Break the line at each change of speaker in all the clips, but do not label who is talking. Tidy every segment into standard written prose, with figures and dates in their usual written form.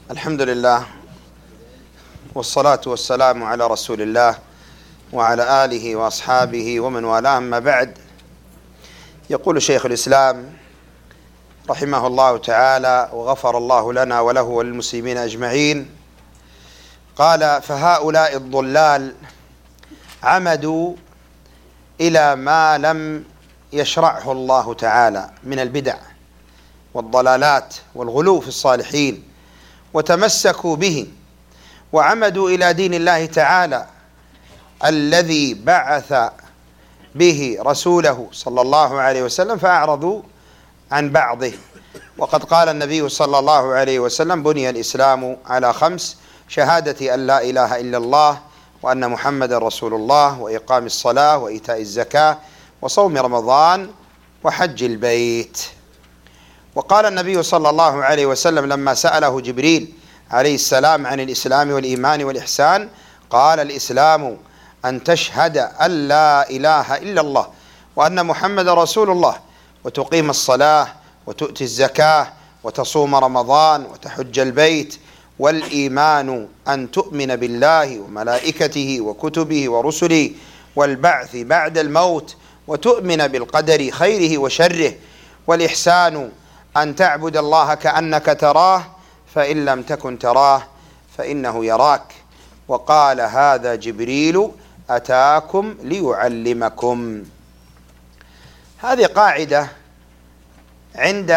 الحمد لله والصلاة والسلام على رسول الله وعلى آله وأصحابه ومن والاه، أما بعد. يقول شيخ الإسلام رحمه الله تعالى وغفر الله لنا وله وللمسلمين أجمعين، قال: فهؤلاء الضلال عمدوا إلى ما لم يشرعه الله تعالى من البدع والضلالات والغلو في الصالحين، وتمسكوا به وعمدوا إلى دين الله تعالى الذي بعث به رسوله صلى الله عليه وسلم، فأعرضوا عن بعضه. وقد قال النبي صلى الله عليه وسلم: بني الإسلام على 5: شهادة أن لا إله إلا الله وأن محمد رسول الله، وإقام الصلاة، وإيتاء الزكاة، وصوم رمضان، وحج البيت. وقال النبي صلى الله عليه وسلم لما سأله جبريل عليه السلام عن الإسلام والإيمان والإحسان، قال: الإسلام أن تشهد أن لا إله إلا الله وأن محمد رسول الله، وتقيم الصلاة، وتؤتي الزكاة، وتصوم رمضان، وتحج البيت. والإيمان أن تؤمن بالله وملائكته وكتبه ورسله والبعث بعد الموت، وتؤمن بالقدر خيره وشره. والإحسان أن تعبد الله كأنك تراه، فإن لم تكن تراه فإنه يراك. وقال: هذا جبريل أتاكم ليعلمكم. هذه قاعدة عند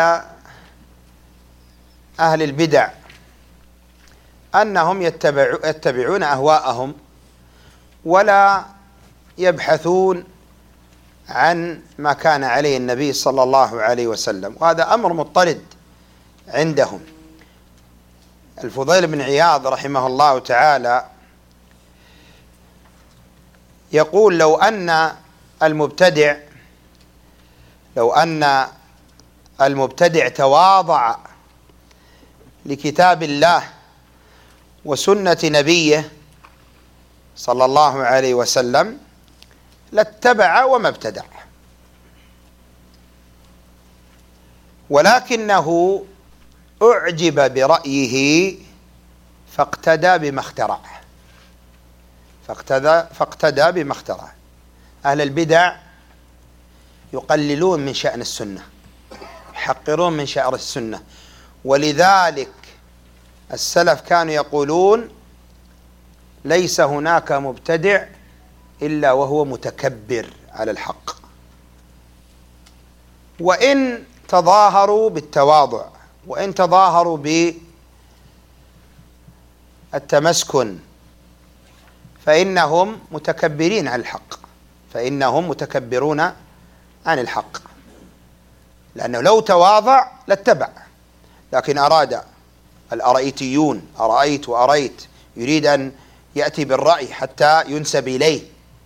أهل البدع، أنهم يتبعون أهواءهم ولا يبحثون عن ما كان عليه النبي صلى الله عليه وسلم، وهذا أمر مضطرد عندهم. الفضيل بن عياض رحمه الله تعالى يقول: لو أن المبتدع تواضع لكتاب الله وسنة نبيه صلى الله عليه وسلم لاتبع وما ابتدع، ولكنه أعجب برأيه فاقتدى بما اخترع. أهل البدع يقللون من شأن السنة، يحقرون من شأن السنة، ولذلك السلف كانوا يقولون: ليس هناك مبتدع إلا وهو متكبر على الحق. وإن تظاهروا بالتواضع، وإن تظاهروا بالتمسكن، فإنهم متكبرين عن الحق، فإنهم متكبرون عن الحق، لأنه لو تواضع لاتبع. لكن أراد الأرأيتيون، أرأيت وأريت، يريد أن يأتي بالرأي حتى ينسب إليه.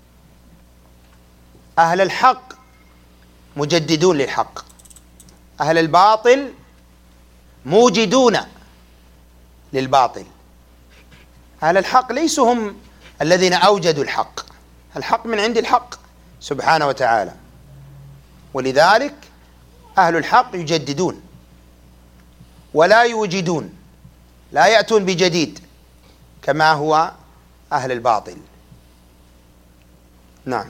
أهل الحق مجددون للحق، أهل الباطل موجدون للباطل. أهل الحق ليسوا هم الذين أوجدوا الحق، الحق من عند الحق سبحانه وتعالى، ولذلك أهل الحق يجددون ولا يوجدون، لا يأتون بجديد كما هو أهل الباطل. نعم.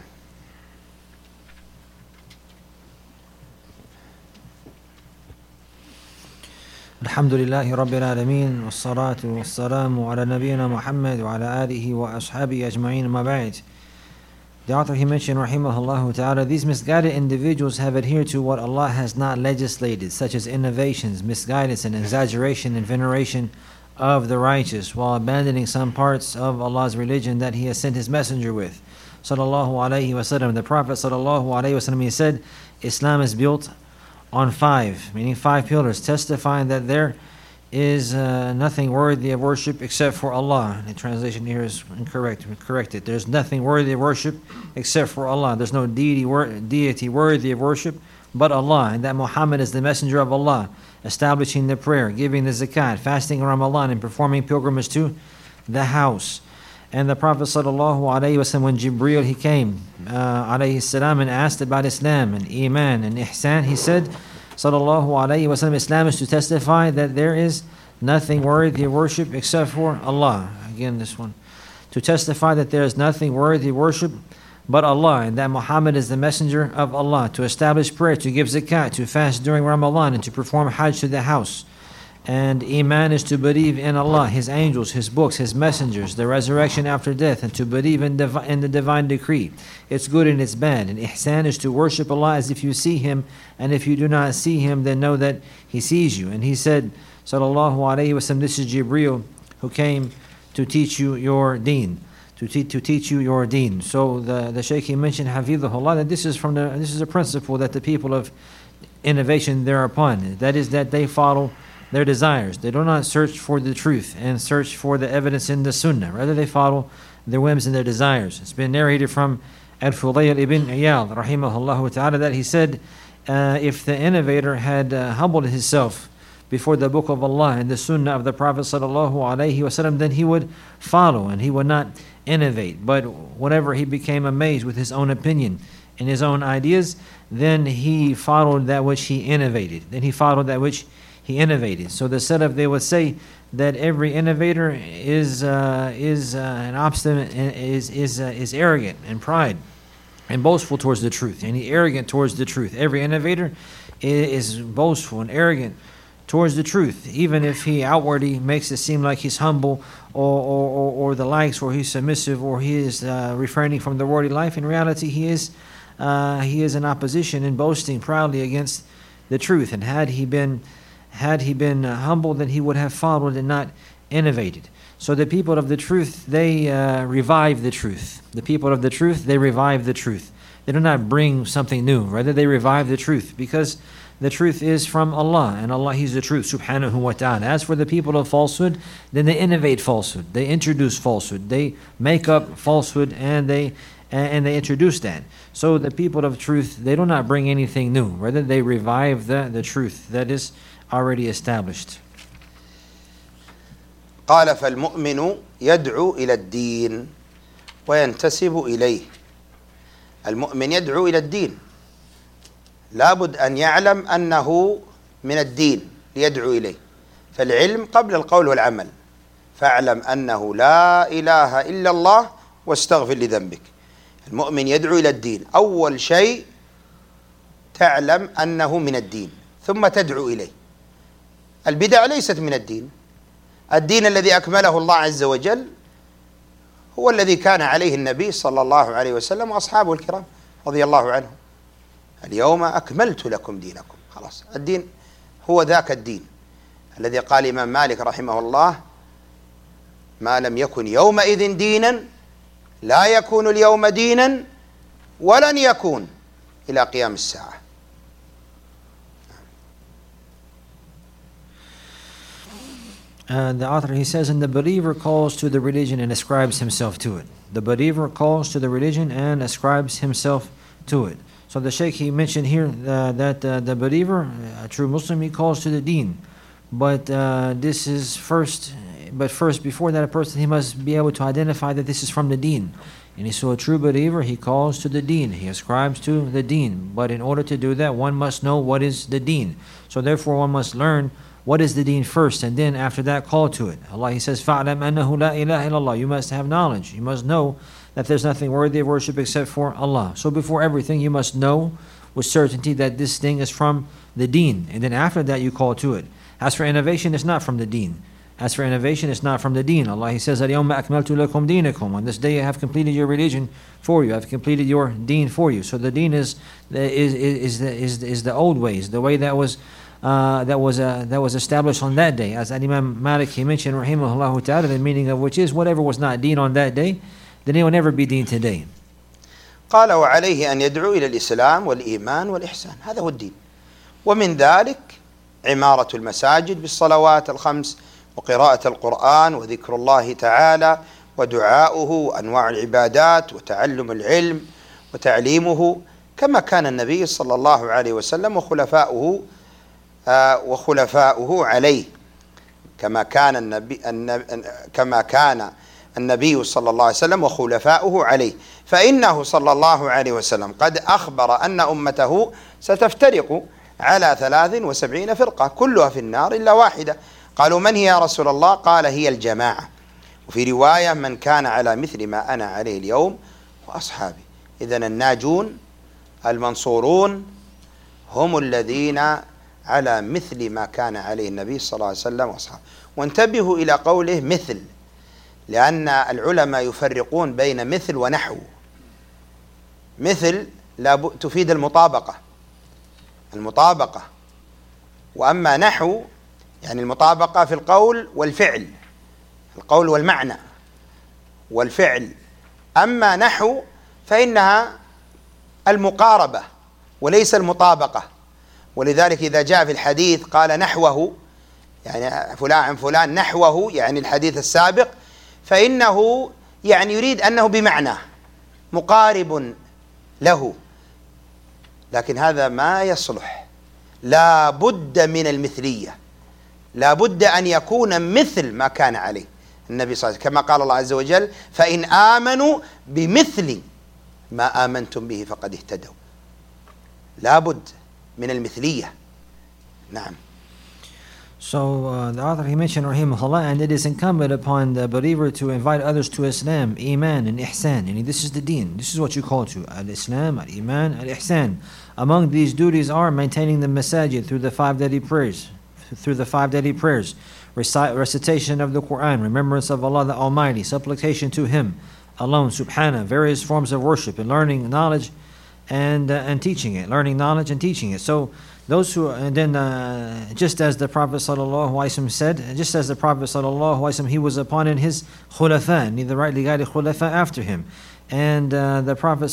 الحمد لله رب العالمين، والصلاة والسلام على نبينا Muhammad وعلى آله وأصحابه أجمعين. ما بعد. The author, he mentioned, rahimahullah ta'ala, these misguided individuals have adhered to what Allah has not legislated, such as innovations, misguidance, and exaggeration and veneration of the righteous, while abandoning some parts of Allah's religion that He has sent His messenger with. Sallallahu alayhi wasallam. The Prophet sallallahu alayhi wasallam, he said, Islam is built on 5, meaning 5 pillars, testifying that there is nothing worthy of worship except for Allah. The translation here is incorrect. Correct it. There's nothing worthy of worship except for Allah. There's no deity worthy of worship but Allah, and that Muhammad is the messenger of Allah, establishing the prayer, giving the zakat, fasting in Ramadan, and performing pilgrimage to the house. And the Prophet ﷺ, when Jibreel he came alayhi salam and asked about Islam and Iman and Ihsan, he said sallallahu alayhi wa sallam, Islam is to testify that there is nothing worthy of worship except for Allah. Again, this one. To testify that there is nothing worthy of worship but Allah, and that Muhammad is the messenger of Allah. To establish prayer, to give zakat, to fast during Ramadan, and to perform hajj to the house. And Iman is to believe in Allah, His angels, His books, His messengers, the resurrection after death, and to believe in the divine decree. It's good and it's bad. And Ihsan is to worship Allah as if you see Him, and if you do not see Him, then know that He sees you. And He said, Sallallahu Alaihi Wasallam, this is Jibreel who came to teach you your deen. To teach you your deen. So the Shaykh, he mentioned, Hafidhahullah, that this is a principle that the people of innovation they're upon. That is that they follow their desires. They do not search for the truth and search for the evidence in the Sunnah. Rather, they follow their whims and their desires. It's been narrated from Al-Fudayl ibn Iyad, rahimahullah ta'ala, that he said, if the innovator had humbled himself before the book of Allah and the Sunnah of the Prophet sallallahu alaihi wasallam, then he would follow and he would not innovate. But whenever he became amazed with his own opinion and his own ideas, then he followed that which he innovated. So the Salaf, they would say that every innovator is an obstinate, is arrogant and pride and boastful towards the truth, and he arrogant towards the truth. Every innovator is boastful and arrogant towards the truth, even if he outwardly makes it seem like he's humble or the likes, or he's submissive, or he is refraining from the worldly life. In reality, he is in opposition and boasting proudly against the truth. And had he been humble, then he would have followed and not innovated. So the people of the truth, they revive the truth. The people of the truth, they revive the truth. They do not bring something new. Rather, they revive the truth, because the truth is from Allah, and Allah, He's the truth, subhanahu wa ta'ala. As for the people of falsehood, then they innovate falsehood. They introduce falsehood. They make up falsehood, and they introduce that. So the people of truth, they do not bring anything new. Rather, they revive the truth that is already established.
قال فالمؤمن يدعو إلى الدين وينتسب إليه. المؤمن يدعو إلى الدين، لابد أن يعلم أنه من الدين ليدعو إليه. فالعلم قبل القول والعمل. فاعلم أنه لا إله إلا الله واستغفر لذنبك. المؤمن يدعو إلى الدين، أول شيء تعلم أنه من الدين ثم تدعو إليه. البدع ليست من الدين. الدين الذي أكمله الله عز وجل هو الذي كان عليه النبي صلى الله عليه وسلم وأصحابه الكرام رضي الله عنهم. اليوم أكملت لكم دينكم. خلاص، الدين هو ذاك الدين الذي قال الإمام مالك رحمه الله: ما لم يكن يومئذ دينا لا يكون اليوم دينا ولن يكون إلى قيام الساعة.
The author, he says, and the believer calls to the religion and ascribes himself to it. The believer calls to the religion and ascribes himself to it. So the Shaykh, he mentioned here that the believer, a true Muslim, he calls to the deen. But this is first, before that, a person, he must be able to identify that this is from the deen. And so a true believer, he calls to the deen. He ascribes to the deen. But in order to do that, one must know what is the deen. So therefore, one must learn what is the deen first, and then after that, call to it. Allah, He says, فَعْلَمْ أَنَّهُ لَا إِلَهَ إِلَّا اللَّهِ. You must have knowledge. You must know that there's nothing worthy of worship except for Allah. So before everything, you must know with certainty that this thing is from the deen. And then after that, you call to it. As for innovation, it's not from the deen. Allah, He says, الْيَوْمَ أَكْمَلْتُ لَكُمْ دِينَكُمْ. On this day, I have completed your religion for you. I have completed your deen for you. So the deen is the old ways, the way that was established on that day. As Imam Malik, he mentioned, rahimahullah ta'ala, the meaning of which is whatever was not deen on that day, then it will never be deen today.
قال وعليه أن يدعو إلى الإسلام والإيمان والإحسان. هذا هو الدين. ومن ذلك عمارة المساجد بالصلوات الخمس وقراءة القرآن وذكر الله تعالى ودعاؤه وأنواع العبادات وتعلم العلم وتعليمه، كما كان النبي صلى الله عليه وسلم وخلفاؤه عليه، كما كان النبي صلى الله عليه وسلم وخلفاؤه عليه. فإنه صلى الله عليه وسلم قد أخبر أن أمته ستفترق على 73 فرقة كلها في النار إلا واحدة. قالوا من هي يا رسول الله؟ قال هي الجماعة. وفي رواية من كان على مثل ما أنا عليه اليوم وأصحابي. إذن الناجون المنصورون هم الذين على مثل ما كان عليه النبي صلى الله عليه وسلم وأصحابه. وانتبهوا إلى قوله مثل، لأن العلماء يفرقون بين مثل ونحو. مثل تفيد المطابقة، وأما نحو يعني المطابقة في القول والفعل، القول والمعنى والفعل. أما نحو فإنها المقاربة وليس المطابقة. ولذلك إذا جاء في الحديث قال نحوه، يعني فلان عن فلان نحوه، يعني الحديث السابق، فإنه يعني يريد أنه بمعنى مقارب له، لكن هذا ما يصلح. لا بد من المثلية، لا بد أن يكون مثل ما كان عليه النبي صلى الله عليه وسلم، كما قال الله عز وجل فإن آمنوا بمثل ما آمنتم به فقد اهتدوا. لا بد من المثلية. نعم.
So the author, he mentioned rahimahullah, and it is incumbent upon the believer to invite others to Islam, Iman and Ihsan. And this is the deen. This is what you call to Al-Islam, Al-Iman, Al-Ihsan. Among these duties are maintaining the masajid through the 5 daily prayers, recitation of the Quran, remembrance of Allah the Almighty, supplication to Him alone, Subhanahu, various forms of worship, and learning knowledge and teaching it. Learning knowledge and teaching it. So those who, and then just as the Prophet ﷺ said, just as the Prophet ﷺ, he was upon in his khulafa, and the rightly guided khulafa after him. And the Prophet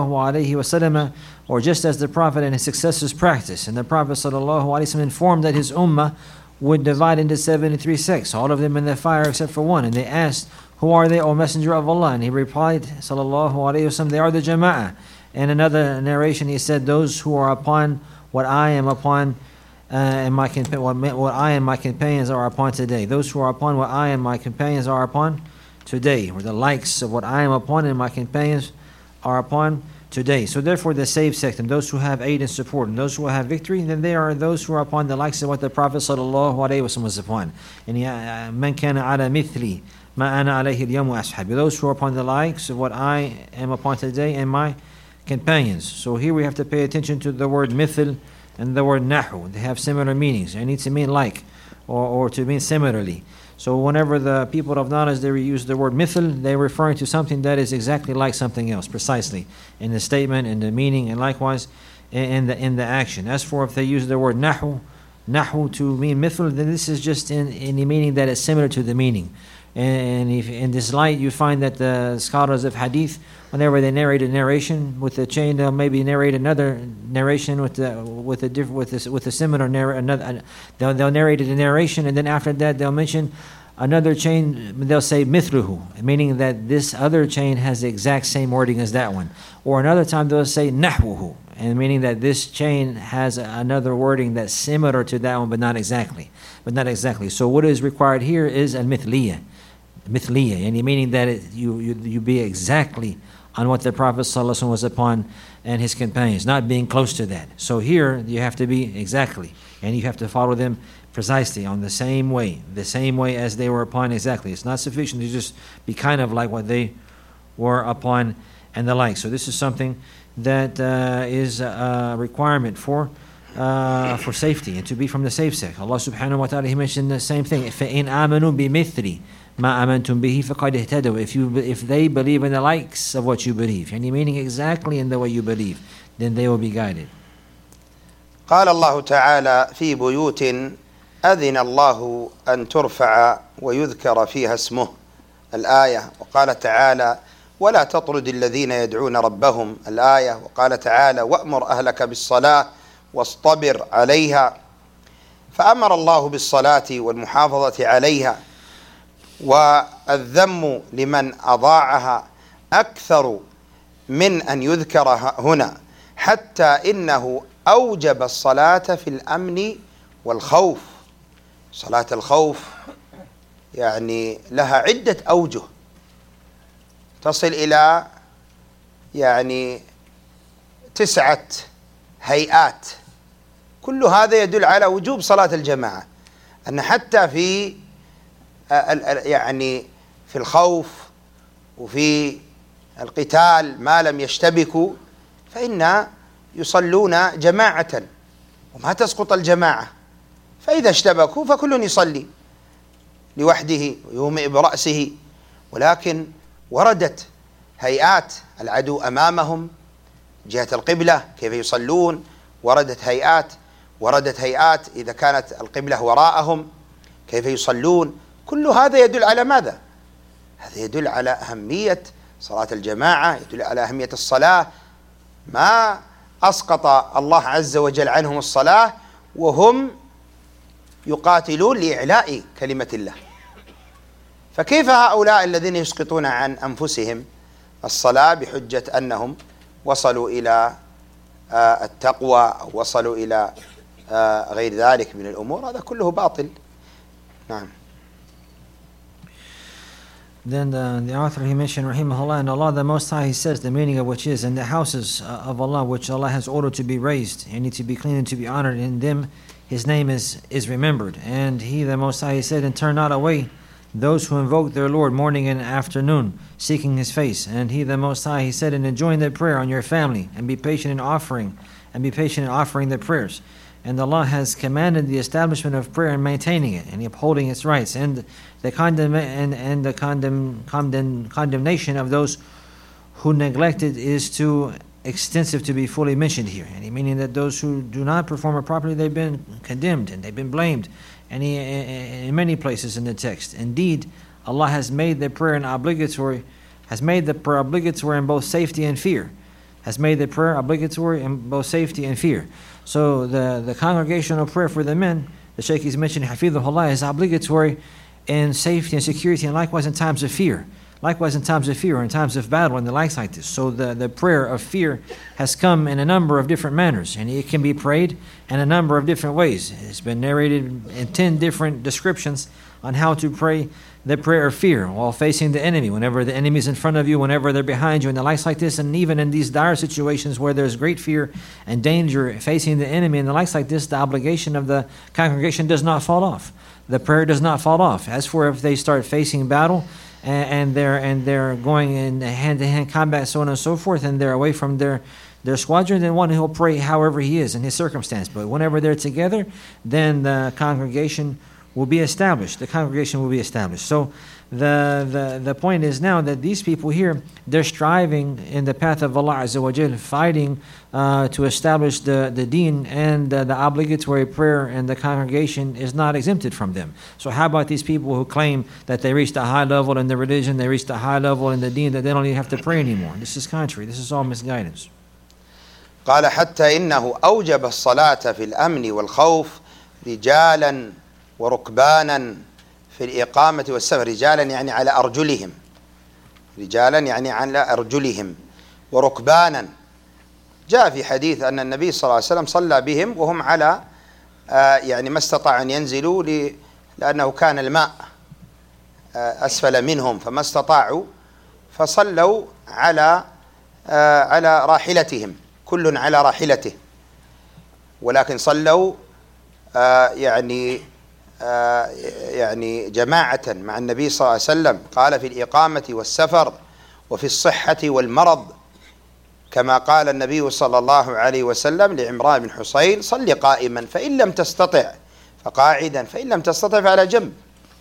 ﷺ, or just as the Prophet and his successors practiced, and the Prophet ﷺ informed that his ummah would divide into 73 sects, all of them in the fire except for one. And they asked, who are they, O Messenger of Allah? And he replied, ﷺ, they are the jama'ah. And another narration, he said, those who are upon what I am upon and what I and my companions are upon today. Those who are upon what I and my companions are upon today, or the likes of what I am upon and my companions are upon today. So therefore the saved sect, and those who have aid and support, and those who have victory, then they are those who are upon the likes of what the Prophet ﷺ was upon. And man kana ala mithli ma ana alayhi al-yawm wa ashabi. Those who are upon the likes of what I am upon today and my companions. So here we have to pay attention to the word mithl and the word nahu. They have similar meanings. They need to mean like, or to mean similarly. So whenever the people of knowledge, they use the word mithl, they're referring to something that is exactly like something else, precisely, in the statement, in the meaning, and likewise in the action. As for if they use the word nahu to mean mithl, then this is just in the meaning that is similar to the meaning. And if in this light you find that the scholars of hadith, whenever they narrate a narration with a chain, they'll maybe narrate another narration with a similar narration. They'll narrate a narration, and then after that they'll mention another chain. They'll say mithluhu, meaning that this other chain has the exact same wording as that one. Or another time they'll say nahwuhu, and meaning that this chain has another wording that's similar to that one, but not exactly. So what is required here is al-mithliyah, and meaning that you be exactly on what the Prophet ﷺ was upon and his companions, not being close to that. So here you have to be exactly, and you have to follow them precisely on the same way as they were upon exactly. It's not sufficient to just be kind of like what they were upon and the like. So this is something that is a requirement for safety and to be from the safe sect. Allah subhanahu wa ta'ala, He mentioned the same thing. فَإِنْ آمَنُوا بِمِثْلِ مَا آمَنْتُمْ بِهِ فَقَدْ اهْتَدَوْا. If they believe in the likes of what you believe, and meaning exactly in the way you believe, then they will be guided.
قال الله تعالى في بيوت أذن الله أن ترفع ويذكر فيها اسمه، الآية. وقال تعالى ولا تطرد الذين يدعون ربهم، الآية. وقال تعالى وأمر أهلك بالصلاة واصطبر عليها. فأمر الله بالصلاة والمحافظة عليها، والذم لمن أضاعها أكثر من أن يذكر هنا، حتى إنه أوجب الصلاة في الأمن والخوف. صلاة الخوف يعني لها عدة أوجه تصل إلى 9 هيئات، كل هذا يدل على وجوب صلاة الجماعة. أن حتى في يعني في الخوف وفي القتال ما لم يشتبكوا فإن يصلون جماعة وما تسقط الجماعة، فإذا اشتبكوا فكل يصلي لوحده ويومئ برأسه. ولكن وردت هيئات العدو أمامهم جهة القبلة كيف يصلون، وردت هيئات إذا كانت القبلة وراءهم كيف يصلون. كل هذا يدل على ماذا؟ هذا يدل على أهمية صلاة الجماعة، يدل على أهمية الصلاة. ما أسقط الله عز وجل عنهم الصلاة وهم يقاتلون لإعلاء كلمة الله، فكيف هؤلاء الذين يسقطون عن أنفسهم الصلاة بحجة أنهم وصلوا إلى التقوى أو وصلوا إلى غير ذلك من الأمور؟ هذا كله باطل. نعم.
Then the author, he mentioned, rahimahullah, and Allah the Most High, he says the meaning of which is, in the houses of Allah which Allah has ordered to be raised and need to be clean and to be honored, in them His name is remembered. And He the Most High, he said, and turn not away those who invoke their Lord morning and afternoon, seeking His face. And He the Most High, he said, and enjoin their prayer on your family, and be patient in offering the prayers. And Allah has commanded the establishment of prayer and maintaining it and upholding its rights, and the condemnation of those who neglect it is too extensive to be fully mentioned here. And meaning that those who do not perform it properly, they've been condemned and they've been blamed. And in many places in the text, indeed, Allah has made the prayer obligatory in both safety and fear. So the congregational prayer for the men, the Shaykh is mentioning, Hafidhullah, is obligatory in safety and security, and likewise in times of fear. Or in times of battle and the likes like this. So the prayer of fear has come in a number of different manners, and it can be prayed in a number of different ways. It's been narrated in 10 different descriptions on how to pray the prayer of fear while facing the enemy, whenever the enemy is in front of you, whenever they're behind you, and the likes like this. And even in these dire situations where there's great fear and danger facing the enemy and the likes like this, the obligation of the congregation does not fall off. The prayer does not fall off. As for if they start facing battle and they're going in hand-to-hand combat, so on and so forth, and they're away from their squadron, then one, he'll pray however he is in his circumstance. But whenever they're together, then the congregation will be established. So the point is now that these people here, they're striving in the path of Allah Azza wa Jal, fighting to establish the deen, and the obligatory prayer and the congregation is not exempted from them. So how about these people who claim that they reached a high level in the religion, they reached a high level in the deen, that they don't even have to pray anymore? This is contrary. This is all misguidance.
قال حتى إنه أوجب الصلاة في الأمن والخوف رجالا وركبانا في الإقامة والسفر. رجالا يعني على أرجلهم وركبانا. جاء في حديث أن النبي صلى الله عليه وسلم صلى بهم وهم على يعني ما استطاعوا أن ينزلوا لأنه كان الماء أسفل منهم فما استطاعوا، فصلوا على راحلتهم، كل على راحلته، ولكن صلوا يعني جماعة مع النبي صلى الله عليه وسلم. قال في الإقامة والسفر وفي الصحة والمرض، كما قال النبي صلى الله عليه وسلم لعمران بن حصين: صل قائما فإن لم تستطع فقاعدا فإن لم تستطع فعلى جنب.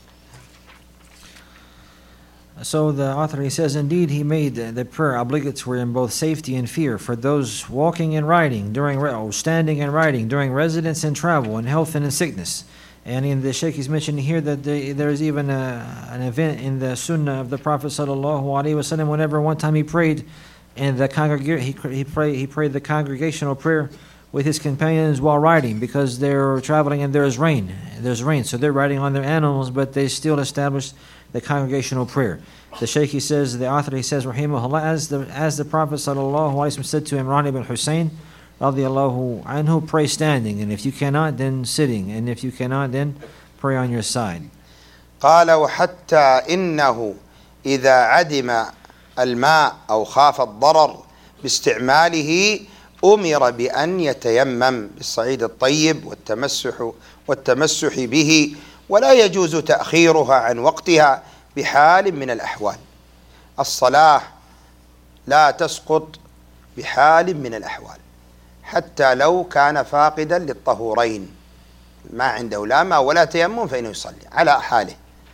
So the author, he says, indeed, he made the prayer obligatory in both safety and fear for those walking and riding, standing and riding, during residence and travel, in health and in sickness. And in the Shaykh, he's mentioning here that there is even an event in the Sunnah of the Prophet sallallahu alaihi wasallam. Whenever one time he prayed, and the he prayed the congregational prayer with his companions while riding, because they're traveling and there's rain, so they're riding on their animals, but they still established the congregational prayer. The Shaykh, he says, the author, he says, rahimahullah, as the Prophet sallallahu alaihi wasallam said to Imran ibn Hussein radiyallahu anhu, pray standing, and if you cannot, then sitting, and if you cannot, then pray on your side.
قال وحتى إنه إذا عدم الماء أو خاف الضرر باستعماله أمر بأن يتيمم بالصعيد الطيب والتمسح به ولا يجوز تأخيرها عن وقتها بحال من الأحوال. الصلاة لا تسقط بحال من الأحوال، حتى لو كان فاقدا للطهورين، ما عنده لا ماء ولا تيمم فإنه يصلي على حاله.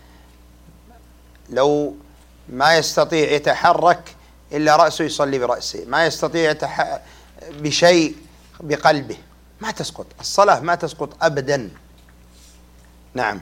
لو ما يستطيع يتحرك إلا رأسه يصلي برأسه، ما يستطيع بشيء بقلبه، ما تسقط الصلاة، ما تسقط أبدا. نعم.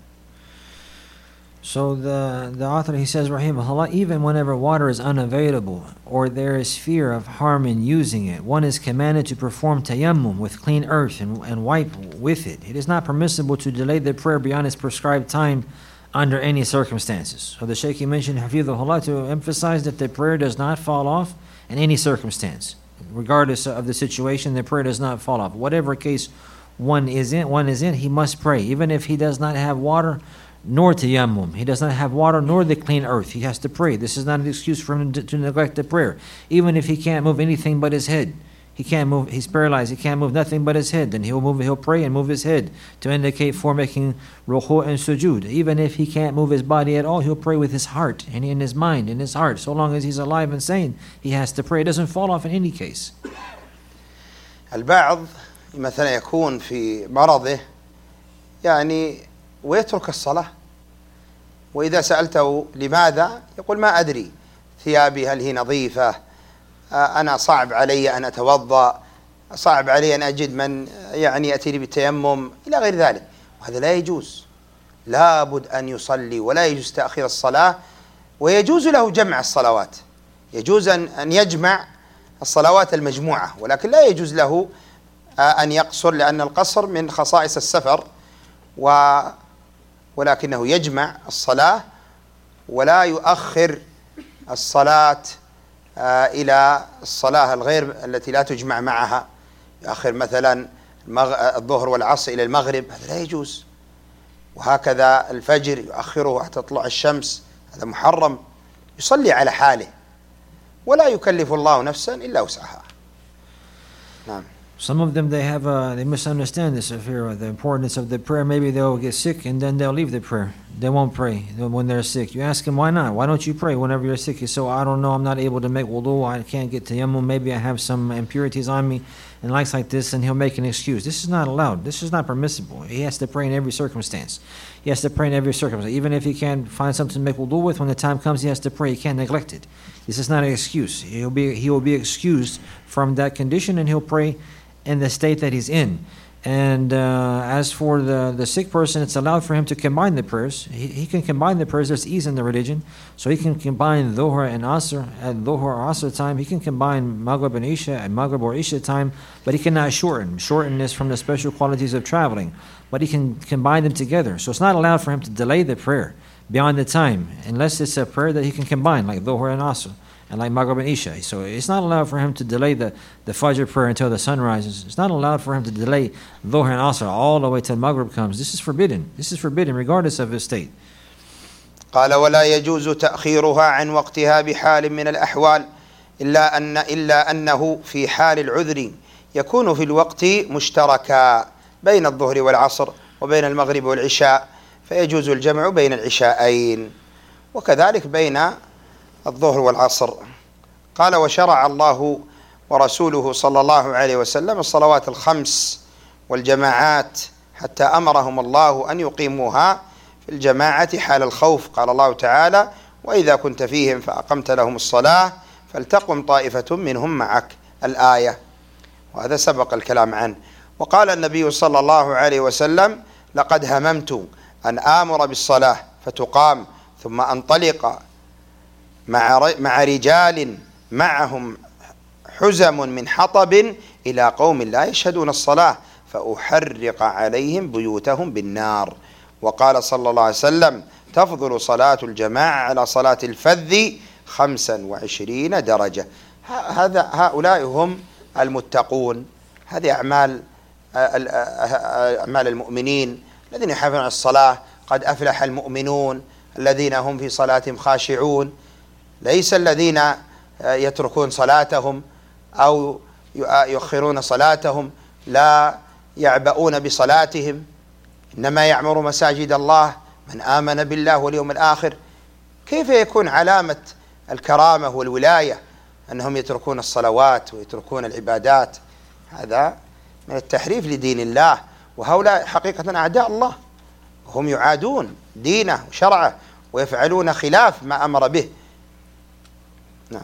So the author, he says, rahimahullah, even whenever water is unavailable or there is fear of harm in using it, one is commanded to perform tayammum with clean earth and wipe with it. It is not permissible to delay the prayer beyond its prescribed time under any circumstances. So the Shaykh, he mentioned, hafidhahullah, to emphasize that the prayer does not fall off in any circumstance. Regardless of the situation, the prayer does not fall off. Whatever case one is in, he must pray. Even if he does not have water nor tayammum, he does not have water nor the clean earth, he has to pray. This is not an excuse for him to neglect the prayer. Even if he can't move anything but his head, he can't move, he's paralyzed, he can't move nothing but his head, then he'll pray and move his head to indicate for making ruku' and sujood. Even if he can't move his body at all, he'll pray with his heart and in his mind, in his heart. So long as he's alive and sane, he has to pray. It doesn't fall off in any case.
البعض مثلا يكون في مرضه يعني ويترك الصلاة، وإذا سألته لماذا يقول ما أدري، ثيابي هل هي نظيفة، أنا صعب علي أن أتوضأ، صعب علي أن أجد من يعني يأتي لي بالتيمم إلى غير ذلك. وهذا لا يجوز، لابد أن يصلي ولا يجوز تأخير الصلاة، ويجوز له جمع الصلوات، يجوز أن يجمع الصلوات المجموعة، ولكن لا يجوز له أن يقصر، لأن القصر من خصائص السفر، ولكنه يجمع الصلاة ولا يؤخر الصلاة إلى الصلاة الغير التي لا تجمع معها، يؤخر مثلا الظهر والعصر إلى المغرب، هذا لا يجوز. وهكذا الفجر يؤخره حتى تطلع الشمس، هذا محرم. يصلي على حاله ولا يكلف الله نفسا إلا وسعها. نعم.
Some of them, they misunderstand this affair, the importance of the prayer. Maybe they'll get sick and then they'll leave the prayer. They won't pray when they're sick. You ask them, why not? Why don't you pray whenever you're sick? You say, I don't know, I'm not able to make wudu, I can't get tayammum, maybe I have some impurities on me, and likes like this, and he'll make an excuse. This is not allowed. This is not permissible. He has to pray in every circumstance. He has to pray in every circumstance. Even if he can't find something to make wudu with, when the time comes, he has to pray. He can't neglect it. This is not an excuse. He will be excused from that condition, and he'll pray in the state that he's in. And as for the sick person, it's allowed for him to combine the prayers. He can combine the prayers. There's ease in the religion. So he can combine Dhuhr and Asr at Dhuhr or Asr time. He can combine Maghrib and Isha at Maghrib or Isha time, but he cannot shorten. Shorten is from the special qualities of traveling. But he can combine them together. So it's not allowed for him to delay the prayer beyond the time, unless it's a prayer that he can combine, like Dhuhr and Asr, and like Maghrib and Isha. So it's not allowed for him to delay the Fajr prayer until the sun rises. It's not allowed for him to delay Dhuhr and Asr all the way till Maghrib comes. This is forbidden. This is forbidden regardless of his state.
قال ولا يجوز تأخيرها عن وقتها بحال من الأحوال إلا أنه في حال العذر يكون في الوقت مشتركا بين الظهر والعصر وبين المغرب والعشاء، فيجوز الجمع بين العشاءين وكذلك بين الظهر والعصر. قال وشرع الله ورسوله صلى الله عليه وسلم الصلوات الخمس والجماعات حتى أمرهم الله أن يقيموها في الجماعة حال الخوف. قال الله تعالى وإذا كنت فيهم فأقمت لهم الصلاة فلتقم طائفة منهم معك، الآية، وهذا سبق الكلام عنه. وقال النبي صلى الله عليه وسلم لقد هممت أن آمر بالصلاة فتقام ثم أنطلق مع رجال معهم حزم من حطب إلى قوم لا يشهدون الصلاة فأحرق عليهم بيوتهم بالنار. وقال صلى الله عليه وسلم تفضل صلاة الجماعة على صلاة الفذ 25 درجة. هؤلاء هم المتقون. هذه أعمال المؤمنين الذين يحافظون على الصلاة. قد أفلح المؤمنون الذين هم في صلاتهم خاشعون، ليس الذين يتركون صلاتهم أو يؤخرون صلاتهم، لا يعبؤون بصلاتهم، إنما يعمر مساجد الله من آمن بالله واليوم الآخر. كيف يكون علامة الكرامة والولاية أنهم يتركون الصلوات ويتركون العبادات؟ هذا من التحريف لدين الله، وهؤلاء حقيقة أعداء الله، وهم يعادون دينه وشرعه ويفعلون خلاف ما أمر به. نعم.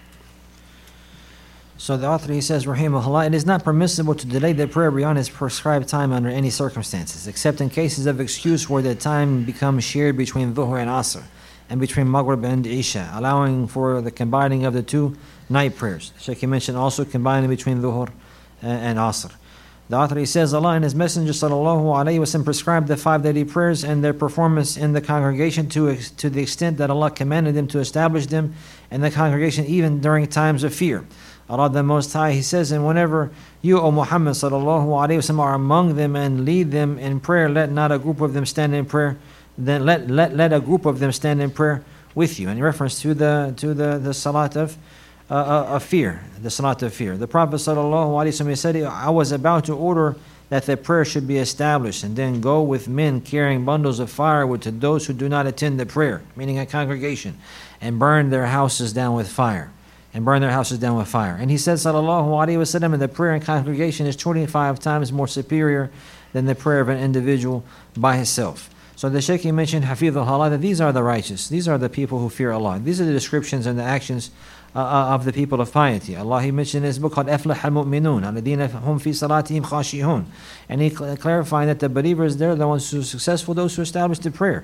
So the author, he says, Rahimahullah, it is not permissible to delay the prayer beyond its prescribed time under any circumstances, except in cases of excuse where the time becomes shared between Dhuhr and Asr, and between Maghrib and Isha, allowing for the combining of the two night prayers. Sheikh mentioned also combining between Dhuhr and Asr. The author, he says, Allah and His Messenger sallallahu alaihi wasallam prescribed the 5 daily prayers and their performance in the congregation to the extent that Allah commanded them to establish them in the congregation even during times of fear. Allah the Most High, He says, and whenever you, O Muhammad sallallahu alaihi wasallam, are among them and lead them in prayer, let not a group of them stand in prayer. Then let a group of them stand in prayer with you. In reference to the salat of fear, the salat of fear. The Prophet sallallahu alaihi wasallam said, I was about to order that the prayer should be established, and then go with men carrying bundles of firewood to those who do not attend the prayer, meaning a congregation, and burn their houses down with fire. And he said, sallallahu alaihi wasallam, the prayer in congregation is 25 times more superior than the prayer of an individual by himself. So the Shaykh mentioned, Hafidhullah, that these are the righteous. These are the people who fear Allah. These are the descriptions and the actions of the people of piety. Allah, He mentioned in His book called Aflah al-Mu'minun, alladhina hum fi salatihim khashihun. And He clarifying that the believers, they're the ones who are successful, those who establish the prayer.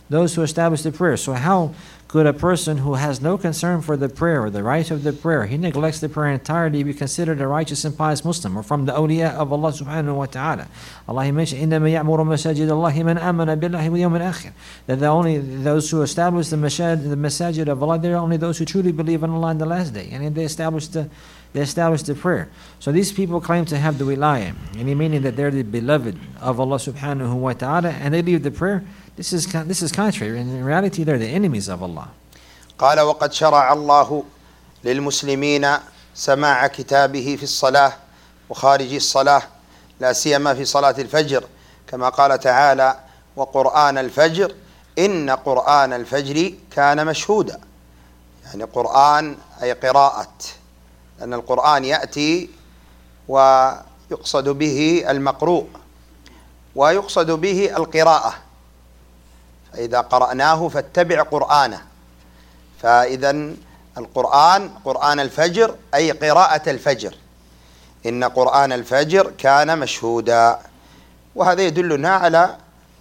So how could a person who has no concern for the prayer or the right of the prayer, he neglects the prayer entirely, be considered a righteous and pious Muslim or from the awliya of Allah subhanahu wa ta'ala? Allah, He mentioned, إِنَّمَا يَعْمُرُ مَسَاجِدَ اللَّهِ مَنْ آمَنَ بِاللَّهِ وَالْيَوْمِ الْآخِرِ. That only those who establish the masajid of Allah, they're only those who truly believe in Allah in the last day. And they establish the prayer. So these people claim to have the wilayah, meaning that they're the beloved of Allah subhanahu wa ta'ala, and they leave the prayer. This is contrary. In reality, they're the enemies of Allah.
قال وقد شرع الله للمسلمين سماع كتابه في الصلاة وخارج الصلاة لا سيما في صلاة الفجر كما قال تعالى وقرآن الفجر إن قرآن الفجر كان مشهودا. يعني قرآن أي قراءة، لأن القرآن يأتي ويقصد به المقروء ويقصد به القراءة، فإذا قرأناه فاتبع قرآنه. فإذا القرآن قرآن الفجر أي قراءة الفجر، إن قرآن الفجر كان مشهودا. وهذا يدلنا على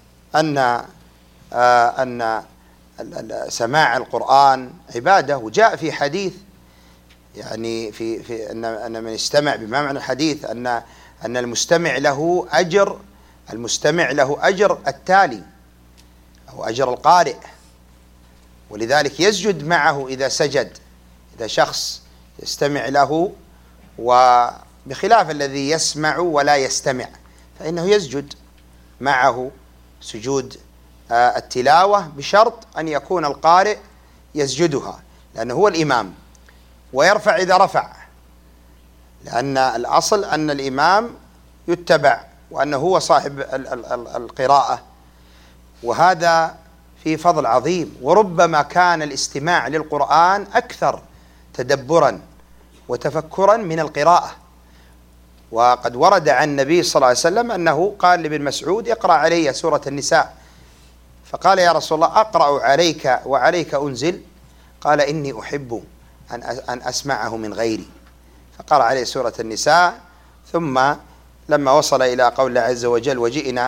أن سماع القرآن عبادة. وجاء في حديث يعني في أن من استمع، بما معنى الحديث أن المستمع له أجر التالي أو أجر القارئ، ولذلك يسجد معه إذا سجد. إذا شخص يستمع له وبخلاف الذي يسمع ولا يستمع فإنه يسجد معه سجود التلاوة، بشرط أن يكون القارئ يسجدها لأنه هو الإمام، ويرفع إذا رفع، لأن الأصل أن الإمام يتبع وأنه هو صاحب القراءة. وهذا فيه فضل عظيم، وربما كان الاستماع للقرآن أكثر تدبرا وتفكرا من القراءة. وقد ورد عن النبي صلى الله عليه وسلم أنه قال لابن مسعود اقرأ علي سورة النساء، فقال يا رسول الله أقرأ عليك وعليك أنزل؟ قال إني أحب أن أسمعه من غيري، فقرأ عليه سورة النساء. ثم لما وصل إلى قول الله عز وجل وجئنا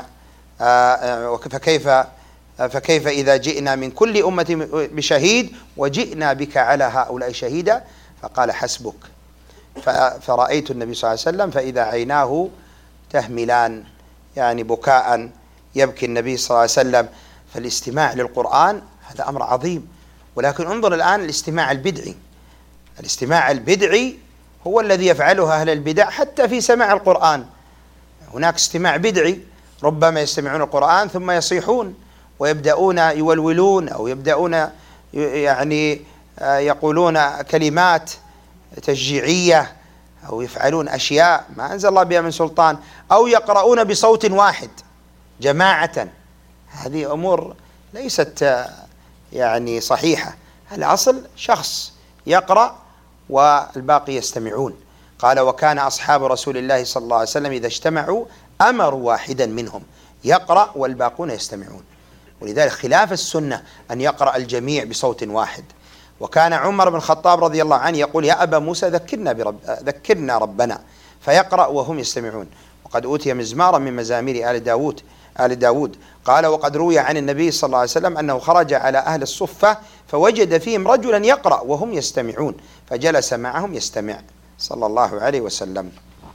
فكيف إذا جئنا من كل أمة بشهيد وجئنا بك على هؤلاء شهيدا، فقال حسبك. فرأيت النبي صلى الله عليه وسلم فإذا عيناه تهملان، يعني بكاء يبكي النبي صلى الله عليه وسلم. فالاستماع للقرآن هذا أمر عظيم. ولكن انظر الآن الاستماع البدعي هو الذي يفعله أهل البدع حتى في سماع القرآن. هناك استماع بدعي، ربما يستمعون القرآن ثم يصيحون ويبدأون يولولون أو يبدأون يعني يقولون كلمات تشجيعية أو يفعلون أشياء ما أنزل الله بها من سلطان، أو يقرؤون بصوت واحد جماعة، هذه أمور ليست يعني صحيحة. الأصل شخص يقرأ والباقي يستمعون. قال: وكان أصحاب رسول الله صلى الله عليه وسلم إذا اجتمعوا أمروا واحدا منهم يقرأ والباقون يستمعون. ولذلك خلاف السنة أن يقرأ الجميع بصوت واحد. وكان عمر بن الخطاب رضي الله عنه يقول: يا أبا موسى ذكرنا ربنا، فيقرأ وهم يستمعون. وقد أوتي مزمارا من مزامير آل داود. قال: وقد روي عن النبي صلى الله عليه وسلم أنه خرج على أهل الصفة فوجد فيهم رجلا يقرأ وهم يستمعون فجلس معهم يستمع صلى الله عليه وسلم.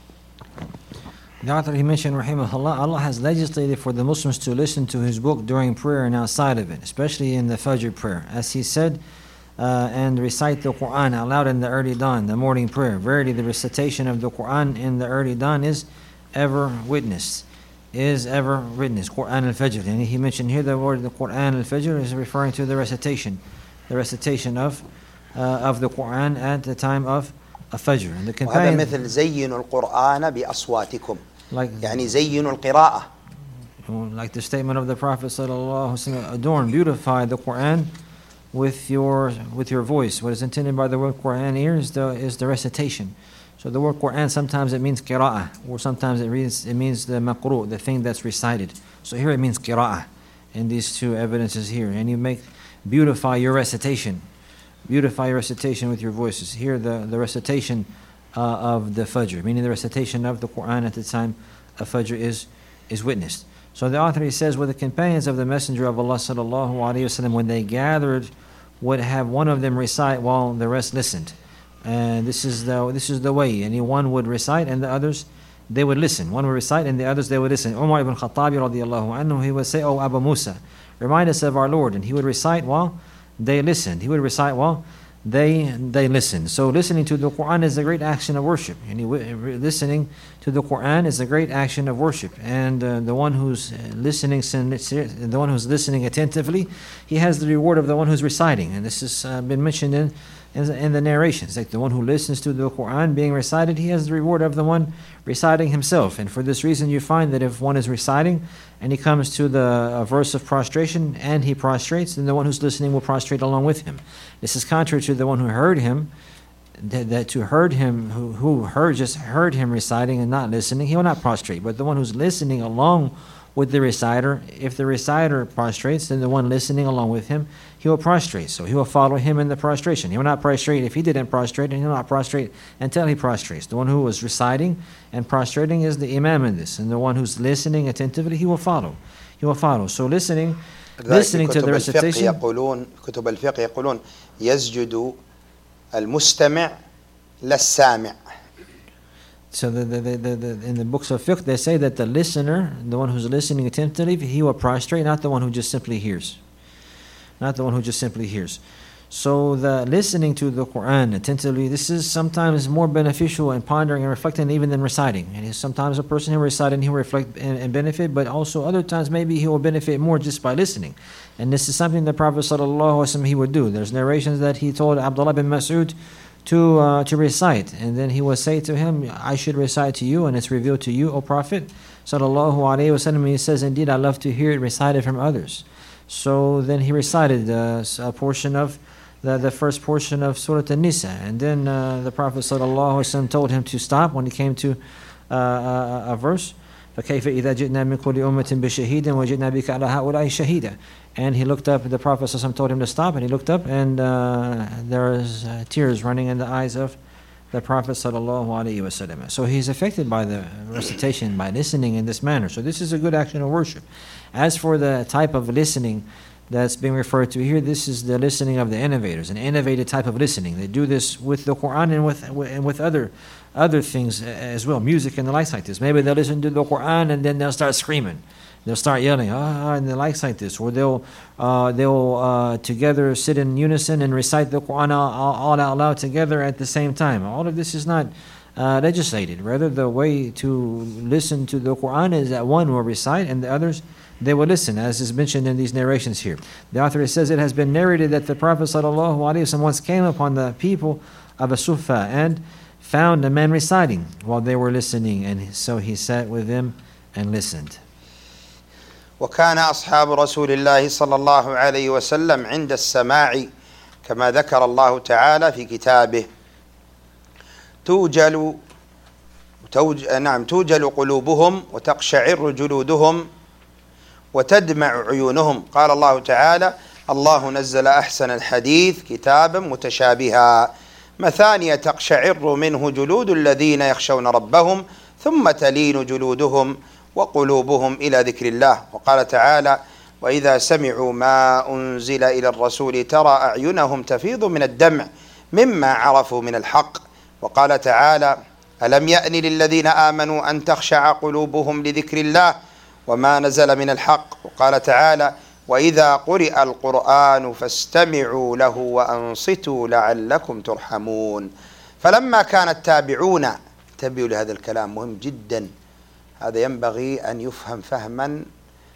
The author, he mentioned, rahimahullah, Allah has legislated for the Muslims to listen to His book during prayer and outside of it, especially in the Fajr prayer. As He said, and recite the Quran out loud in the early dawn, the morning prayer. Verily, the recitation of the Quran in the early dawn is ever witnessed. Quran al-Fajr. And he mentioned here the word the Quran al-Fajr is referring to the recitation of the Quran at the time of Fajr. And the companion,
وهذا مثل زينوا القرآن بأصواتكم.
like,
يعني زينوا القراءة.
Like the statement of the Prophet sallallahu alaihi wasallam, adorn, beautify the Quran with your voice. What is intended by the word Quran here is the recitation. So the word Quran, sometimes it means qira'ah, or sometimes it means the maqru', the thing that's recited. So here it means qira'ah in these two evidences here. And you beautify your recitation with your voices. Here the recitation of the Fajr, meaning the recitation of the Quran at the time of Fajr is witnessed. So the author, he says, with the companions of the Messenger of Allah sallallahu alaihi wasallam, when they gathered, would have one of them recite while the rest listened. And this is the way. And one would recite and the others, they would listen. One would recite and the others, they would listen. Umar ibn Khattab radiallahu anhu, he would say, "O Abu Musa, remind us of our Lord." And he would recite while they listened. They listened. So listening to the Quran is a great action of worship. And listening to the Quran is a great action of worship. And the one who's listening attentively, he has the reward of the one who's reciting. And this has been mentioned in the narrations. Like the one who listens to the Quran being recited, he has the reward of the one reciting himself. And for this reason, you find that if one is reciting and he comes to the verse of prostration and he prostrates, then the one who's listening will prostrate along with him. This is contrary to the one who heard him, who just heard him reciting and not listening, he will not prostrate. But the one who's listening along with the reciter, if the reciter prostrates, then the one listening along with him, he will prostrate. So he will follow him in the prostration. He will not prostrate if he didn't prostrate, and he will not prostrate until he prostrates. The one who was reciting and prostrating is the imam in this, and the one who's listening attentively, he will follow. So listening to the recitation.
كتب الفقه يقولون يسجد المستمع للسامع.
So in the books of fiqh, they say that the listener, the one who's listening attentively, he will prostrate, not the one who just simply hears. So the listening to the Quran attentively, this is sometimes more beneficial in pondering and reflecting even than reciting. And sometimes a person who recites and he will reflect and benefit, but also other times maybe he will benefit more just by listening. And this is something the Prophet ﷺ, he would do. There's narrations that he told Abdullah bin Mas'ud to recite, and then he would say to him, "I should recite to you, and it's revealed to you, O Prophet sallallahu alaihi wasallam." He says, "Indeed, I love to hear it recited from others." So then he recited a portion of the first portion of Surah An-Nisa, and then the Prophet sallallahu alaihi wasallam told him to stop when he came to a verse. فَكَيْفَ إِذَا جِئْنَا مِنْ كُلِّ أُمَّةٍ بِشَهِيدٍ وَجِئْنَا بِكَ عَلَى هَؤُلَاءِ شَهِيدًا. And he looked up, the Prophet ﷺ told him to stop, and he looked up, and there was tears running in the eyes of the Prophet ﷺ. So he's affected by the recitation, by listening in this manner. So this is a good action of worship. As for the type of listening that's being referred to here, this is the listening of the innovators, an innovative type of listening. They do this with the Quran and with other things as well, music and the likes like this. Maybe they'll listen to the Quran and then they'll start screaming. They'll start yelling, and the likes like this. Or they'll together sit in unison and recite the Quran all out loud together at the same time. All of this is not legislated. Rather, the way to listen to the Quran is that one will recite and the others, they will listen, as is mentioned in these narrations here. The author says, it has been narrated that the Prophet ﷺ once came upon the people of As-Suffa and found a man reciting while they were listening, and so he sat with them and listened.
وكان أصحاب رسول الله صلى الله عليه وسلم عند السماع كما ذكر الله تعالى في كتابه توجل قلوبهم وتقشعر جلودهم وتدمع عيونهم. قال الله تعالى: الله نزل أحسن الحديث كتابا متشابها مثانية تقشعر منه جلود الذين يخشون ربهم ثم تلين جلودهم وقلوبهم إلى ذكر الله. وقال تعالى: وإذا سمعوا ما أنزل إلى الرسول ترى أعينهم تفيض من الدمع مما عرفوا من الحق. وقال تعالى: ألم يأن للذين آمنوا أن تخشع قلوبهم لذكر الله وما نزل من الحق. وقال تعالى: وإذا قرئ القرآن فاستمعوا له وأنصتوا لعلكم ترحمون. فلما كان التابعون، انتبهوا لهذا الكلام مهم جدا، هذا ينبغي أن يفهم فهما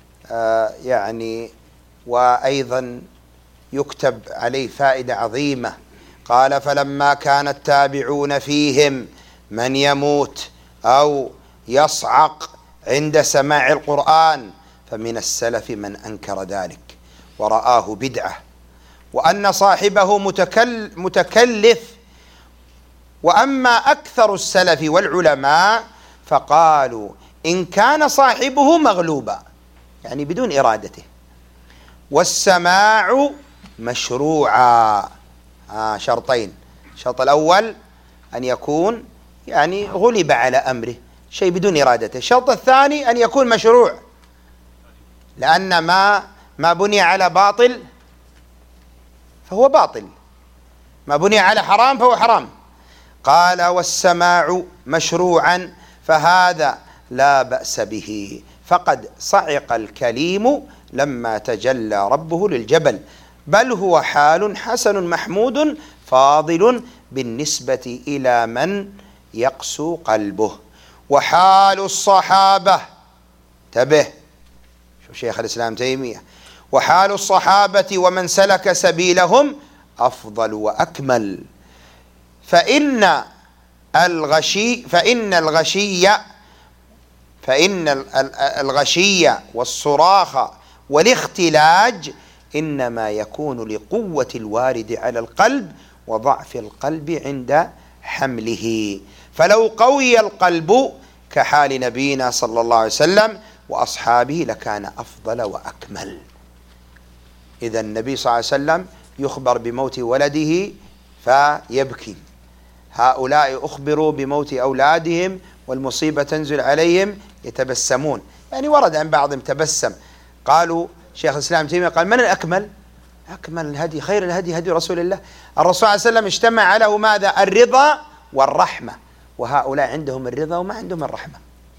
وأيضا يكتب عليه فائدة عظيمة. قال: فلما كان التابعون فيهم من يموت أو يصعق عند سماع القرآن فمن السلف من أنكر ذلك ورآه بدعة وأن صاحبه متكلف. وأما أكثر السلف والعلماء فقالوا إن كان صاحبه مغلوبا، يعني بدون إرادته، والسماع مشروعا. شرطين: الشرط الأول أن يكون غلب على أمره، شيء بدون إرادته. الشرط الثاني أن يكون مشروع، لأن ما بني على باطل فهو باطل، ما بني على حرام فهو حرام. قال: والسماع مشروعا فهذا لا بأس به، فقد صعق الكليم لما تجلى ربه للجبل، بل هو حال حسن محمود فاضل بالنسبة إلى من يقسو قلبه. وحال الصحابة، انتبه، شوف شيخ الإسلام تيمية، وحال الصحابة ومن سلك سبيلهم أفضل وأكمل، فإن الغشي والصراخ والاختلاج إنما يكون لقوة الوارد على القلب وضعف القلب عند حمله. فلو قوي القلب كحال نبينا صلى الله عليه وسلم وأصحابه لكان أفضل وأكمل. إذا النبي صلى الله عليه وسلم يخبر بموت ولده فيبكي، هؤلاء أخبروا بموت أولادهم والمصيبة تنزل عليهم يتبسمون. ورد عن بعضهم تبسم. قالوا شيخ الإسلام تيمية قال: من الأكمل؟ أكمل الهدي، خير الهدي هدي رسول الله. الرسول صلى الله عليه وسلم اجتمع له ماذا؟ الرضا والرحمة، وهؤلاء عندهم الرضا وما عندهم الرحمة.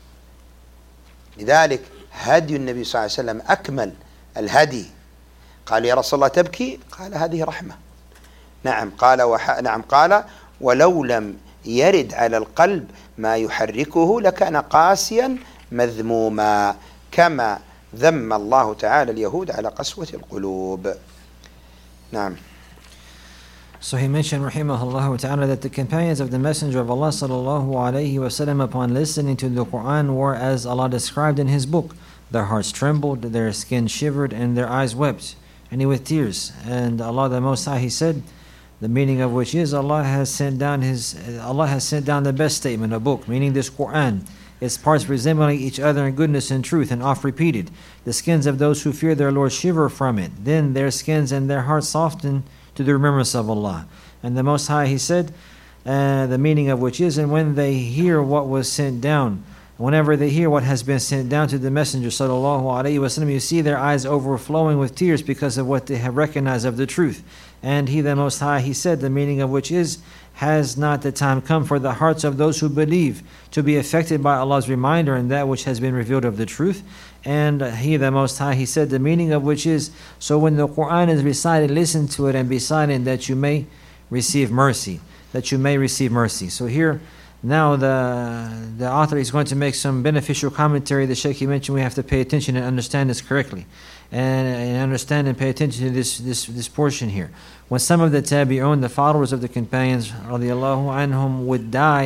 لذلك هدي النبي صلى الله عليه وسلم أكمل الهدي. قال: يا رسول الله تبكي؟ قال: هذه رحمة. نعم. قال: ولو لم يرد على القلب ما يحركه لكان قاسيا مذموما، كما ذم الله تعالى اليهود على قسوة القلوب. نعم.
So he mentioned, rahimahullah ta'ala, that the companions of the Messenger of Allah sallallahu alayhi wasallam, upon listening to the Quran, were as Allah described in His book. Their hearts trembled, their skin shivered, and their eyes wept, and with tears. And Allah the Most High, He said, the meaning of which is Allah has sent down the best statement, a book, meaning this Quran. Its parts resembling each other in goodness and truth, and oft repeated. The skins of those who fear their Lord shiver from it. Then their skins and their hearts soften to the remembrance of Allah. And the Most High, He said, the meaning of which is, and when they hear what was sent down, whenever they hear what has been sent down to the Messenger sallallahu alaihi wasallam, you see their eyes overflowing with tears because of what they have recognized of the truth. And He, the Most High, He said, the meaning of which is, has not the time come for the hearts of those who believe to be affected by Allah's reminder and that which has been revealed of the truth? And He, the Most High, He said, the meaning of which is, so when the Quran is recited, listen to it and be silent, that you may receive mercy. That you may receive mercy. So here, now the author is going to make some beneficial commentary. The Shaykh, he mentioned we have to pay attention and understand this correctly. And understand and pay attention to this portion here. When some of the tabi'un, the followers of the companions, radiallahu anhum, would die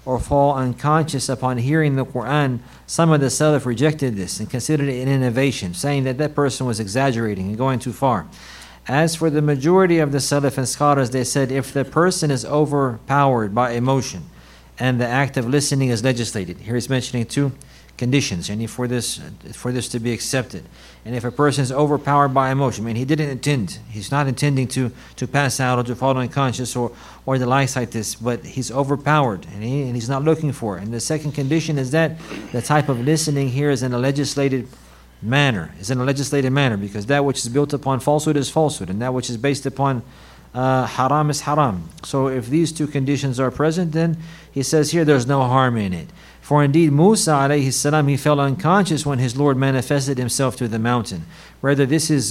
or fall unconscious upon hearing the Quran, some of the Salaf rejected this and considered it an innovation, saying that that person was exaggerating and going too far. As for the majority of the Salaf and scholars, they said if the person is overpowered by emotion and the act of listening is legislated, here he's mentioning two conditions, and for this to be accepted. And if a person is overpowered by emotion, he didn't intend, he's not intending to pass out or to fall unconscious or the likes like this, but he's overpowered and he's not looking for it. And the second condition is that the type of listening here is in a legislated manner, because that which is built upon falsehood is falsehood, and that which is based upon haram is haram. So if these two conditions are present, then he says here there's no harm in it. For indeed Musa alayhi salam, he fell unconscious when his Lord manifested himself to the mountain. Rather, this is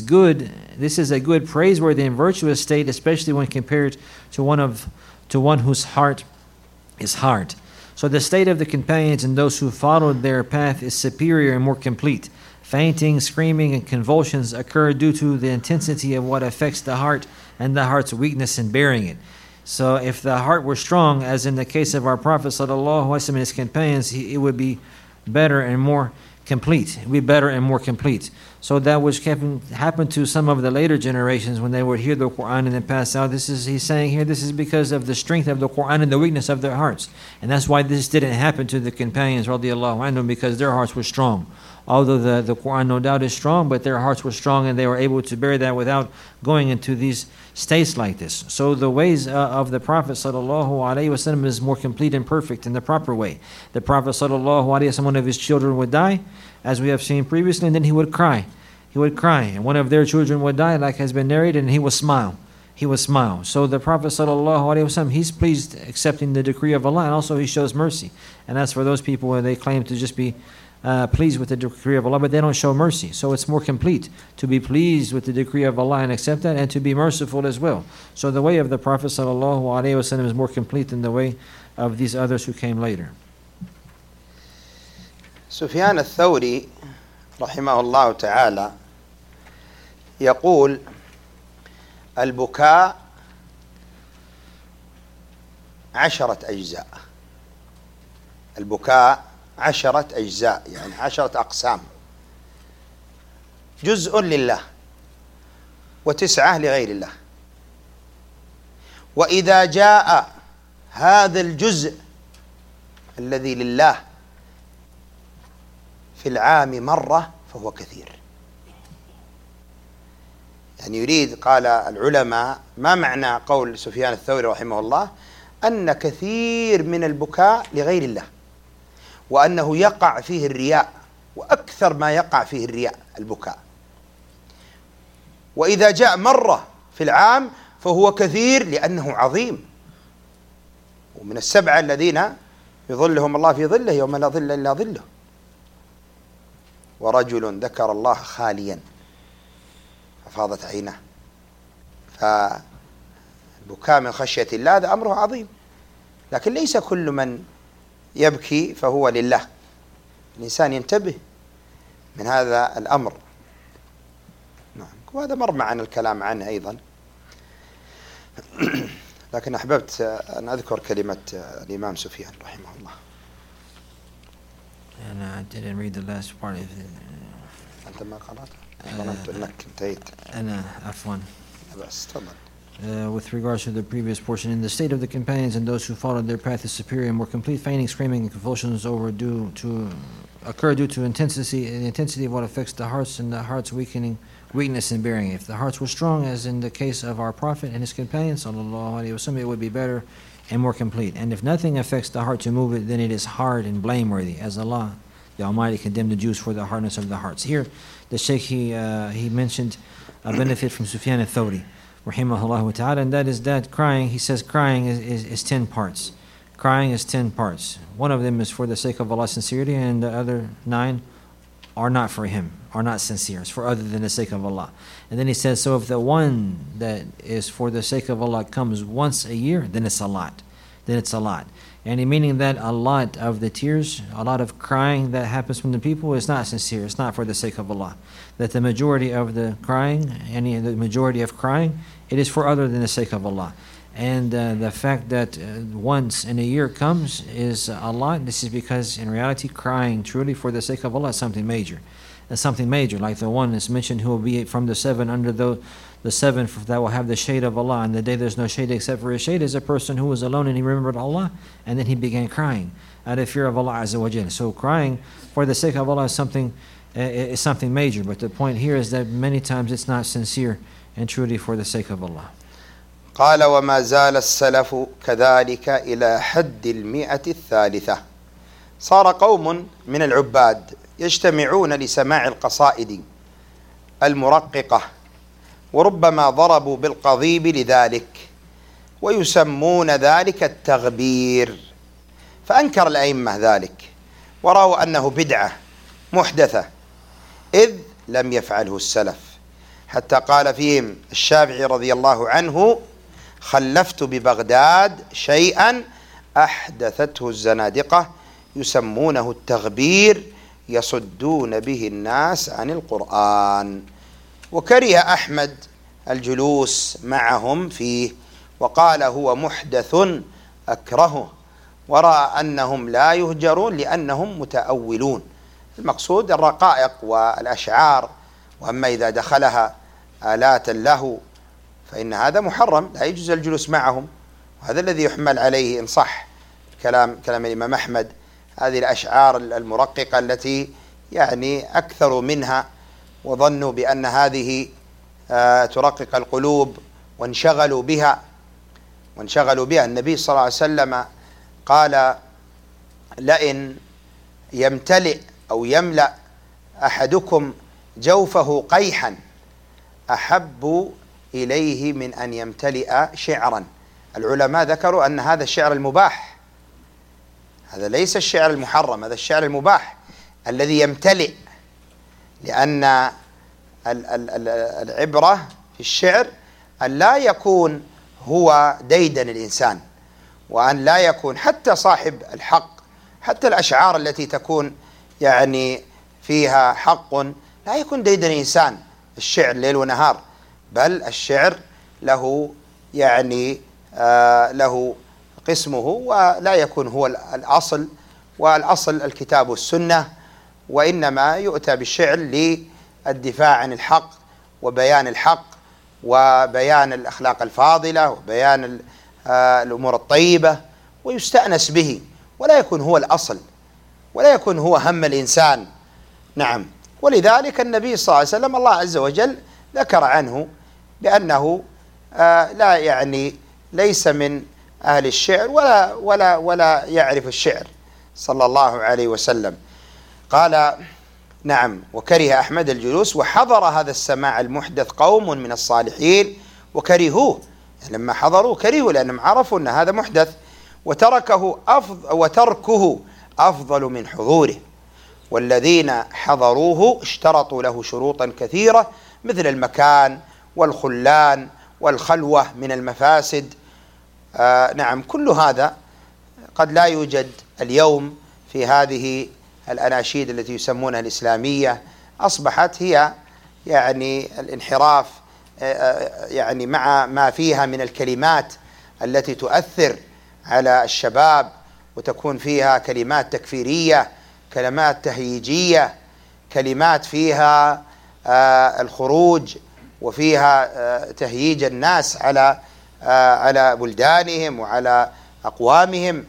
a good, praiseworthy and virtuous state, especially when compared to one whose heart is hard. So the state of the companions and those who followed their path is superior and more complete. Fainting, screaming, and convulsions occur due to the intensity of what affects the heart and the heart's weakness in bearing it. So if the heart were strong, as in the case of our Prophet ﷺ and his companions, it would be better and more complete. It would be better and more complete. So that which happened to some of the later generations when they would hear the Quran and then pass out, he's saying here, this is because of the strength of the Quran and the weakness of their hearts. And that's why this didn't happen to the companions, radiallahu anhum, because their hearts were strong. Although the Quran no doubt is strong, but their hearts were strong and they were able to bear that without going into these states like this. So the ways of the Prophet ﷺ is more complete and perfect in the proper way. The Prophet ﷺ, one of his children would die, as we have seen previously, and then he would cry. And one of their children would die, like has been narrated, and he would smile. So the Prophet ﷺ, he's pleased accepting the decree of Allah, and also he shows mercy. And as for those people where they claim to just be pleased with the decree of Allah, but they don't show mercy. So it's more complete to be pleased with the decree of Allah and accept that, and to be merciful as well. So the way of the Prophet ﷺ is more complete than the way of these others who came later.
سفيان الثوري رحمه الله تعالى يقول البكاء 10 أجزاء. البكاء 10 أجزاء، يعني 10 أقسام. جزء لله و9 لغير الله. وإذا جاء هذا الجزء الذي لله في العام مرة فهو كثير. يعني يريد، قال العلماء، ما معنى قول سفيان الثوري رحمه الله أن كثير من البكاء لغير الله، وأنه يقع فيه الرياء، وأكثر ما يقع فيه الرياء البكاء. وإذا جاء مرة في العام فهو كثير لأنه عظيم. ومن 7 الذين يظلهم الله في ظله يوم لا ظل إلا ظله. ورجل ذكر الله خاليا ففاضت عينه. فالبكاء من خشية الله هذا أمره عظيم، لكن ليس كل من يبكي فهو لله. الإنسان ينتبه من هذا الأمر. نعم، وهذا مر معنا الكلام عنه أيضا، لكن أحببت أن أذكر كلمة الإمام سفيان رحمه الله.
And I didn't read the last part of it.
أنت ما قرأت؟ ظننت أنك انتهيت.
أنا عفوا.
بس تفضل.
With regards to the previous portion, in the state of the companions and those who followed their path is superior and more complete. Fainting, screaming, and convulsions occur due to the intensity of what affects the hearts and the heart's weakness in bearing. If the hearts were strong, as in the case of our Prophet and his companions, ﷺ, it would be better and more complete. And if nothing affects the heart to move it, then it is hard and blameworthy, as Allah the Almighty condemned the Jews for the hardness of the hearts. Here, the Shaykh he mentioned a benefit from Sufyan al-Thawri, rahimahullah ta'ala, and that is that crying, he says crying is 10 parts. Crying is 10 parts. One of them is for the sake of Allah's sincerity, and the other 9 are not for him, are not sincere. It's for other than the sake of Allah. And then he says, so if the one that is for the sake of Allah comes once a year, then it's a lot. And meaning that a lot of the tears, a lot of crying that happens from the people is not sincere. It's not for the sake of Allah. That the majority of the crying, the majority of crying, it is for other than the sake of Allah. And the fact that once in a year comes is a lot. This is because in reality crying truly for the sake of Allah is something major. It's something major, like the one that's mentioned who will be from the seven under the seven that will have the shade of Allah. And the day there's no shade except for His shade is a person who was alone and he remembered Allah and then he began crying out of fear of Allah Azza wa Jal. So crying for the sake of Allah is something major. But the point here is that many times it's not sincere and truly for the sake of Allah.
قال وما زال السلف كذلك إلى حد 100 صار قوم من العباد يجتمعون لسماع القصائد المرققة وربما ضربوا بالقضيب لذلك ويسمون ذلك التغبير، فأنكر الأئمة ذلك ورأوا أنه بدعة محدثة إذ لم يفعله السلف، حتى قال فيهم الشافعي رضي الله عنه: خلفت ببغداد شيئا أحدثته الزنادقة يسمونه التغبير يصدون به الناس عن القرآن. وكره أحمد الجلوس معهم فيه وقال هو محدث أكرهه، ورأى أنهم لا يهجرون لأنهم متأولون. المقصود الرقائق والأشعار، وأما إذا دخلها آلات له فإن هذا محرم، لا يجوز الجلوس معهم. وهذا الذي يحمل عليه إن صح كلام الإمام أحمد، هذه الأشعار المرققة التي يعني أكثروا منها وظنوا بأن هذه ترقق القلوب وانشغلوا بها. النبي صلى الله عليه وسلم قال: لئن يمتلئ أو يملأ أحدكم جوفه قيحا أحب إليه من أن يمتلئ شعرا. العلماء ذكروا أن هذا الشعر المباح، هذا ليس الشعر المحرم، هذا الشعر المباح الذي يمتلئ، لأن العبرة في الشعر أن لا يكون هو ديدن الإنسان، وأن لا يكون حتى صاحب الحق، حتى الأشعار التي تكون يعني فيها حق لا يكون ديدن الإنسان. الشعر ليل ونهار، بل الشعر له يعني له قسمه، ولا يكون هو الأصل، والأصل الكتاب والسنة، وإنما يؤتى بالشعر للدفاع عن الحق وبيان الحق وبيان الأخلاق الفاضلة وبيان الأمور الطيبة، ويستأنس به، ولا يكون هو الأصل، ولا يكون هو هم الإنسان. نعم. ولذلك النبي صلى الله عليه وسلم الله عز وجل ذكر عنه بأنه لا يعني ليس من أهل الشعر ولا يعرف الشعر صلى الله عليه وسلم. قال: نعم. وكره أحمد الجلوس، وحضر هذا السماع المحدث قوم من الصالحين وكرهوه. لما حضروا كرهوا لأنهم عرفوا أن هذا محدث، وتركه أفضل من حضوره. والذين حضروه اشترطوا له شروطا كثيرة مثل المكان والخلان والخلوة من المفاسد. نعم. كل هذا قد لا يوجد اليوم في هذه الأناشيد التي يسمونها الإسلامية. أصبحت هي يعني الانحراف يعني مع ما فيها من الكلمات التي تؤثر على الشباب، وتكون فيها كلمات تكفيرية، كلمات تهييجية، كلمات فيها الخروج وفيها تهييج الناس على بلدانهم وعلى أقوامهم.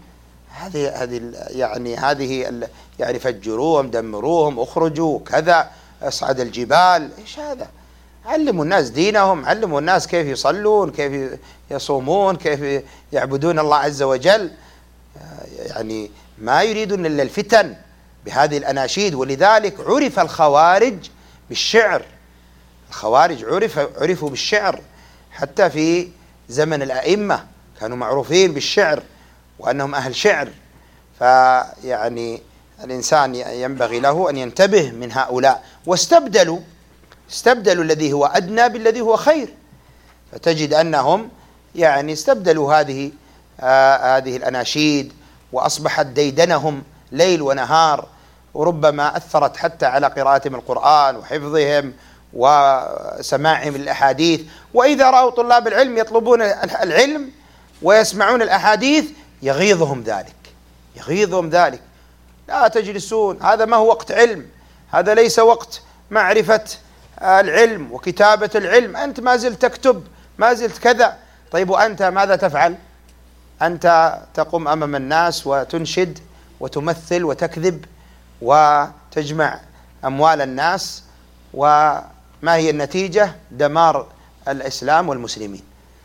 هذه فجروهم، دمروهم، اخرجوا كذا، اصعد الجبال. ايش هذا؟ علموا الناس دينهم، علموا الناس كيف يصلون، كيف يصومون، كيف يعبدون الله عز وجل. يعني ما يريدون إلا الفتن بهذه الأناشيد. ولذلك عرف الخوارج بالشعر، الخوارج عرفوا بالشعر حتى في زمن الأئمة، كانوا معروفين بالشعر وأنهم أهل شعر. فيعني الإنسان ينبغي له أن ينتبه من هؤلاء. واستبدلوا الذي هو أدنى بالذي هو خير، فتجد أنهم يعني استبدلوا هذه الأناشيد، وأصبحت ديدنهم ليل ونهار، وربما أثرت حتى على قراءتهم القرآن وحفظهم وسماعهم الأحاديث. وإذا رأوا طلاب العلم يطلبون العلم ويسمعون الأحاديث يغيظهم ذلك. لا تجلسون، هذا ما هو وقت علم، هذا ليس وقت معرفة العلم وكتابة العلم، أنت ما زلت تكتب، ما زلت كذا. طيب وأنت ماذا تفعل؟ أنت تقوم أمام الناس وتنشد وتمثل وتكذب وتجمع أموال الناس، وما هي النتيجة؟ دمار الإسلام والمسلمين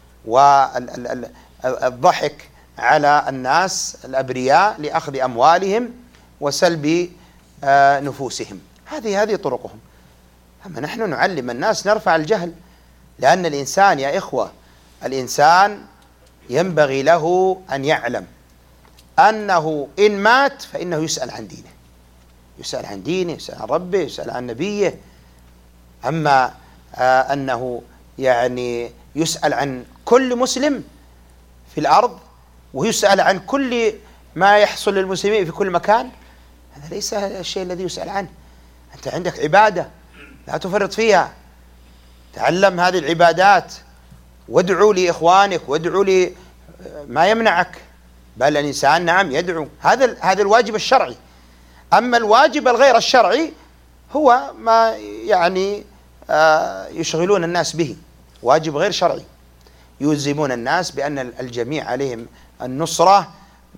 والضحك على الناس الأبرياء لأخذ أموالهم وسلب نفوسهم. هذه طرقهم. أما نحن نعلم الناس، نرفع الجهل، لأن الإنسان يا إخوة، الإنسان ينبغي له أن يعلم أنه إن مات فإنه يسأل عن دينه، يسأل عن ربه، يسأل عن نبيه. أما أنه يعني يسأل عن كل مسلم في الأرض ويسأل عن كل ما يحصل للمسلمين في كل مكان، هذا ليس الشيء الذي يسأل عنه. أنت عندك عبادة لا تفرط فيها، تعلم هذه العبادات، وادعوا لإخوانك، وادعوا لي ما يمنعك، بل الإنسان نعم يدعو، هذا الواجب الشرعي. أما الواجب الغير الشرعي هو ما يعني يشغلون الناس به، واجب غير شرعي، يلزمون الناس بأن الجميع عليهم النصرة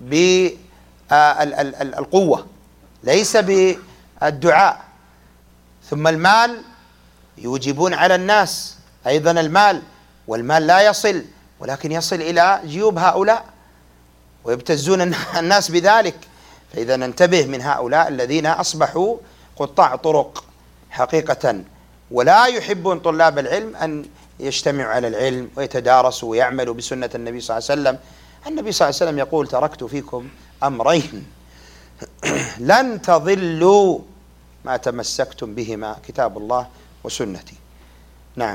بالقوة ليس بالدعاء. ثم المال، يوجبون على الناس أيضا المال، والمال لا يصل، ولكن يصل إلى جيوب هؤلاء ويبتزون الناس بذلك. فإذا ننتبه من هؤلاء الذين أصبحوا قطاع طرق حقيقة، ولا يحبون طلاب العلم أن يجتمعوا على العلم ويتدارسوا ويعملوا بسنة النبي صلى الله عليه وسلم. النبي صلى الله عليه وسلم يقول: تركت فيكم أمرين لن تضلوا ما تمسكتم بهما، كتاب الله وسنتي. نعم.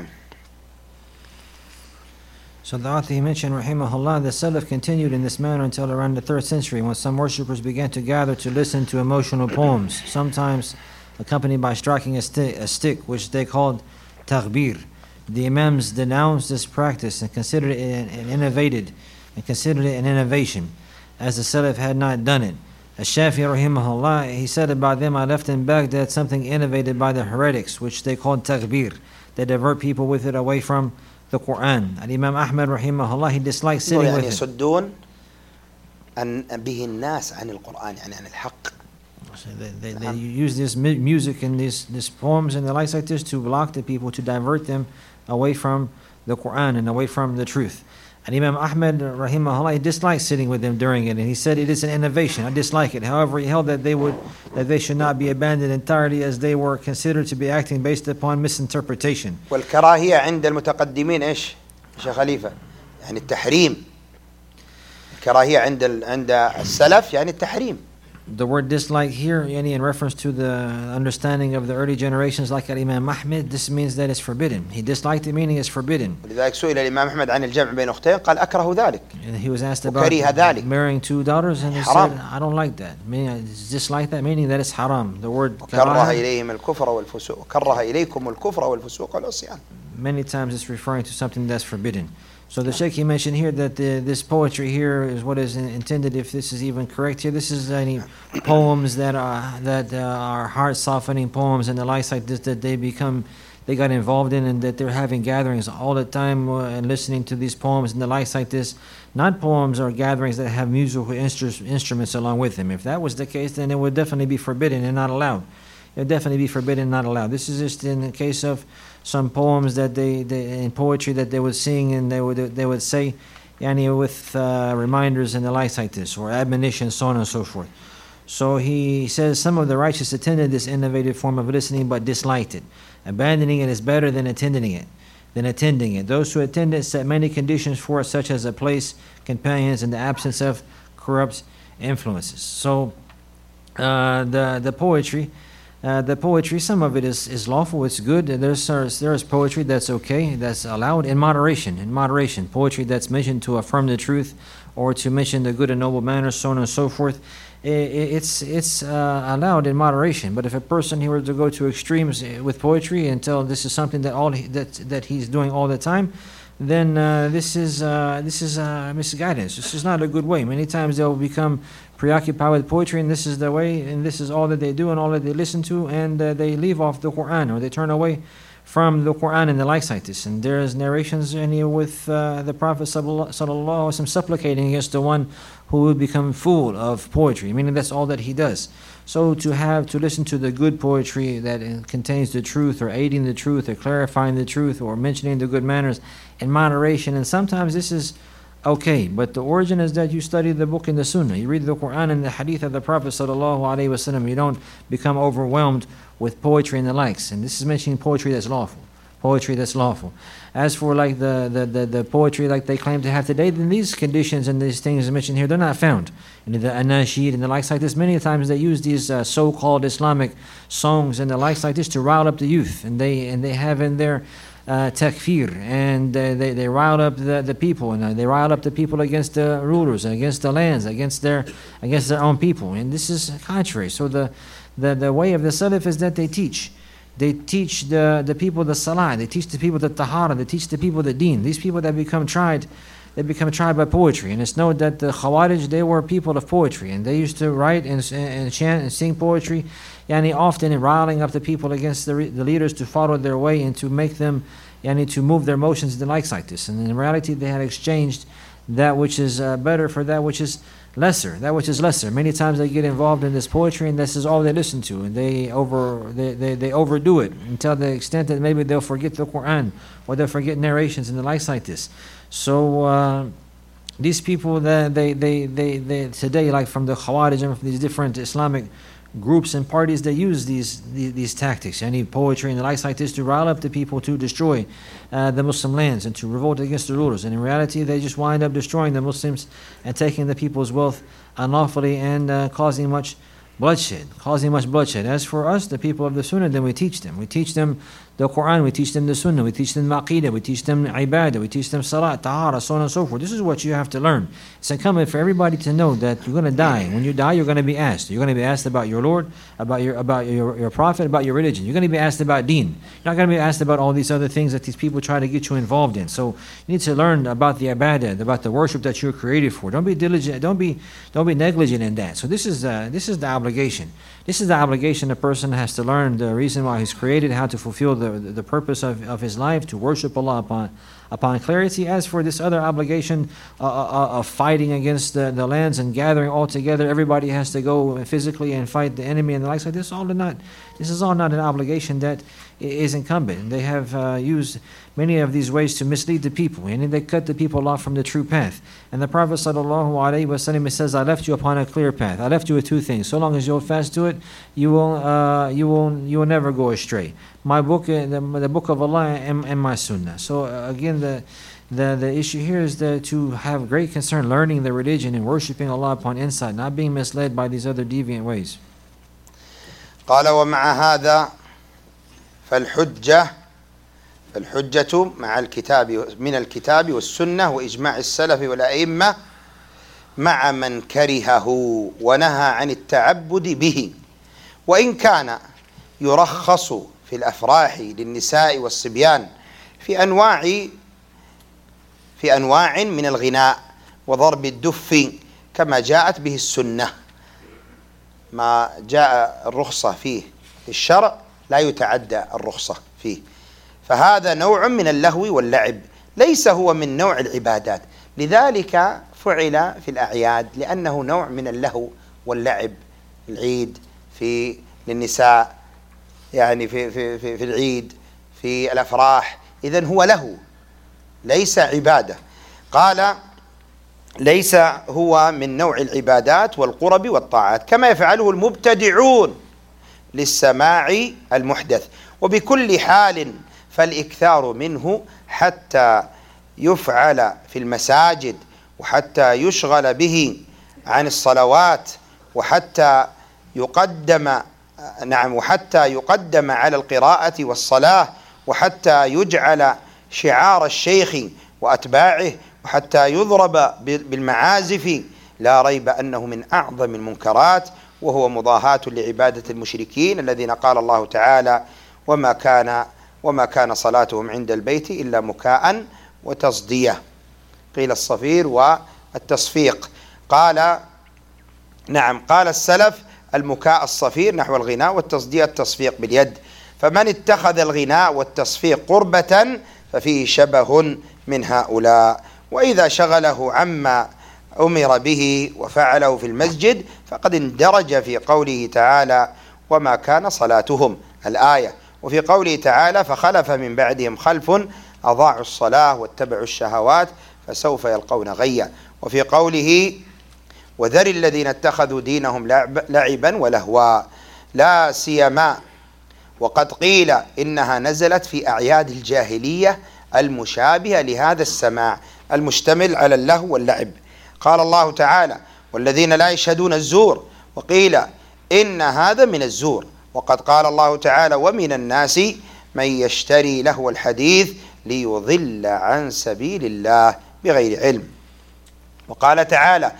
So the author, he mentioned, rahimahullah, the Salaf continued in this manner until around the 3rd century, when some worshippers began to gather to listen to emotional poems, sometimes accompanied by striking a stick, which they called taghbir. The Imams denounced this practice and considered it an innovation, as the Salaf had not done it. Ash-Shafi'i rahimahullah, he said about them, I left in Baghdad something innovated by the heretics, which they called taghbir. They divert people with it away from the Quran. And Imam Ahmad rahimahullah, he disliked sitting with it.
يصدون عن به الناس عن القرآن، يعني عن الحق.
They use this music and these poems and the likes like this to block the people, to divert them away from the Quran and away from the truth. And Imam Ahmad rahimahullah, he disliked sitting with them during it, and he said it is an innovation. I dislike it. However, he held that they should not be abandoned entirely, as they were considered to be acting based upon misinterpretation.
والكراهية عند المتقدمين إيش يا خليفة؟ يعني التحريم. الكراهية عند السلف يعني التحريم.
The word dislike here, in reference to the understanding of the early generations, like Imam Ahmed, this means that it's forbidden. He disliked the meaning is forbidden.
ولذلك سئل الإمام أحمد عن الجمع بين أختين قال أكره ذلك.
And he was asked about marrying two daughters, and he said, I don't like that. Meaning, dislike that, meaning that it's haram. The word
كره إليهم الكفر والفسوق، كره إليكم الكفر والفسوق والعصيان.
Many times it's referring to something that's forbidden. So the Sheikh, he mentioned here that this poetry here is what is intended, if this is even correct here. This is any poems that are heart-softening poems and the likes like this that they got involved in, and that they're having gatherings all the time and listening to these poems and the likes like this. Not poems or gatherings that have musical instruments along with them. If that was the case, then it would definitely be forbidden and not allowed. It would definitely be forbidden and not allowed. This is just in the case of some poems that they in poetry that they would sing, and they would say, with reminders and the likes like this, or admonitions, so on and so forth. So he says some of the righteous attended this innovative form of listening, but disliked it. Abandoning it is better than attending it. Those who attend it set many conditions for it, such as a place, companions, and the absence of corrupt influences. So the poetry. Some of it is lawful, it's good. There's poetry that's okay, that's allowed in moderation. Poetry that's mentioned to affirm the truth or to mention the good and noble manners, so on and so forth. It's allowed in moderation. But if a person, he were to go to extremes with poetry until this is something that he's doing all the time, then this is misguidance. This is not a good way. Many times they'll become preoccupied with poetry, and this is the way, and this is all that they do and all that they listen to, and they leave off the Quran, or they turn away from the Quran and the likes like this. And there's narrations in here with the Prophet sallallahu alaihi wasallam supplicating against the one who would become full of poetry, meaning that's all that he does. So to listen to the good poetry that contains the truth, or aiding the truth, or clarifying the truth, or mentioning the good manners in moderation, and sometimes this is okay, but the origin is that you study the book and the Sunnah. You read the Quran and the Hadith of the Prophet sallallahu alaihi wasallam. You don't become overwhelmed with poetry and the likes. And this is mentioning poetry that's lawful. Poetry that's lawful. As for like the poetry like they claim to have today, then these conditions and these things mentioned here, they're not found. And the anashid and the likes like this, many times they use these so-called Islamic songs and the likes like this to rile up the youth. And they have in their takfir, and they rile up the people, and they rile up the people against the rulers, against the lands, against their own people, and this is contrary. So the way of the Salaf is that they teach the people the salah, they teach the people the tahara, they teach the people the deen. These people that become tried by poetry, and it's known that the Khawarij, they were people of poetry, and they used to write and chant and sing poetry, often in riling up the people against the leaders to follow their way and to make them, to move their motions and the likes like this. And in reality, they had exchanged that which is better for that which is lesser. Many times they get involved in this poetry, and this is all they listen to, and they overdo it until the extent that maybe they'll forget the Quran, or they'll forget narrations and the likes like this. So these people that they today, like from the Khawarij and from these different Islamic groups and parties, they use these tactics, poetry and the likes like this, to rile up the people to destroy the Muslim lands and to revolt against the rulers. And in reality, they just wind up destroying the Muslims and taking the people's wealth unlawfully and causing much bloodshed. As for us, the people of the Sunnah, then we teach them the Quran, we teach them the Sunnah, we teach them Aqidah, we teach them Ibadah, we teach them Salat, Tahara, so on and so forth. This is what you have to learn. It's incumbent for everybody to know that you're going to die. When you die, you're going to be asked. You're going to be asked about your Lord, about your Prophet, about your religion. You're going to be asked about Deen. You're not going to be asked about all these other things that these people try to get you involved in. So you need to learn about the Ibadah, about the worship that you're created for. Don't be diligent. Don't be negligent in that. So this is the obligation. This is the obligation a person has to learn the reason why he's created, how to fulfill the purpose of his life, to worship Allah upon clarity. As for this other obligation of fighting against the lands and gathering all together, everybody has to go physically and fight the enemy and the likes like this. This is all not an obligation that is incumbent. They have used many of these ways to mislead the people, and they cut the people off from the true path. And the Prophet ﷺ says, I left you upon a clear path. I left you with two things. So long as you hold fast to it, you will never go astray. My book, the book of Allah, and my Sunnah. So again, the issue here is to have great concern learning the religion and worshiping Allah upon insight, not being misled by these other deviant ways.
قال ومع هذا فالحجة مع من الكتاب والسنة وإجماع السلف والأئمة مع من كرهه ونهى عن التعبد به، وإن كان يرخص في الأفراح للنساء والصبيان في أنواع من الغناء وضرب الدف كما جاءت به السنة. ما جاء الرخصة فيه في الشرع لا يتعدى الرخصة فيه، فهذا نوع من اللهو واللعب، ليس هو من نوع العبادات. لذلك فعل في الأعياد، لأنه نوع من اللهو واللعب. العيد للنساء، في العيد، في الأفراح، إذن هو لهو ليس عبادة. قال ليس هو من نوع العبادات والقرب والطاعات كما يفعله المبتدعون للسماع المحدث. وبكل حال فالإكثار منه حتى يفعل في المساجد، وحتى يشغل به عن الصلوات، وحتى يقدم على القراءة والصلاة، وحتى يجعل شعار الشيخ وأتباعه، وحتى يضرب بالمعازف، لا ريب أنه من أعظم المنكرات، وهو مضاهاة لعبادة المشركين الذين قال الله تعالى وما كان صلاتهم عند البيت إلا مكاء وتصدية. قيل الصفير والتصفيق. قال نعم، قال السلف المكاء الصفير نحو الغناء، والتصدية التصفيق باليد. فمن اتخذ الغناء والتصفيق قربة ففيه شبه من هؤلاء. وإذا شغله عما أمر به وفعله في المسجد فقد اندرج في قوله تعالى وما كان صلاتهم الآية، وفي قوله تعالى فخلف من بعدهم خلف أضاعوا الصلاة واتبعوا الشهوات فسوف يلقون غيا، وفي قوله وذر الذين اتخذوا دينهم لعبا ولهوا، لا سيما وقد قيل إنها نزلت في أعياد الجاهلية المشابهة لهذا السماع المشتمل على اللهو واللعب. قال الله تعالى والذين لا يشهدون الزور، وقيل إن هذا من الزور. وقد قال الله تعالى ومن الناس من يشتري لهو الحديث ليضل عن سبيل الله بغير علم. وقال تعالى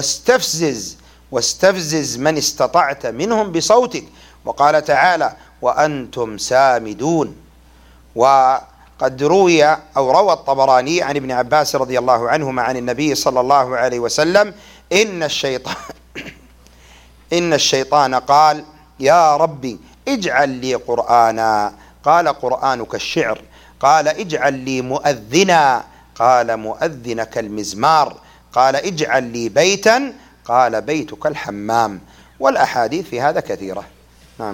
واستفزز من استطعت منهم بصوتك. وقال تعالى وأنتم سامدون. وقد روى الطبراني عن ابن عباس رضي الله عنهما عن النبي صلى الله عليه وسلم إن الشيطان قال يا ربي اجعل لي قرآنا، قال قرآنك الشعر، قال اجعل لي مؤذنا، قال مؤذنك المزمار، قال اجعل لي بيتا، قال بيتك الحمام. والأحاديث في هذا كثيرة. نعم.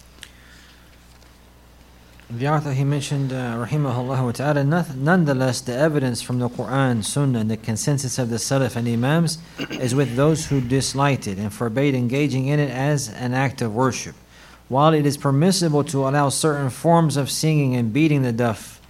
The author, he mentioned, rahimahullah ta'ala, nonetheless, the evidence from the Quran, Sunnah, and the consensus of the Salaf and Imams is with those who disliked it and forbade engaging in it as an act of worship. While it is permissible to allow certain forms of singing and beating the duff,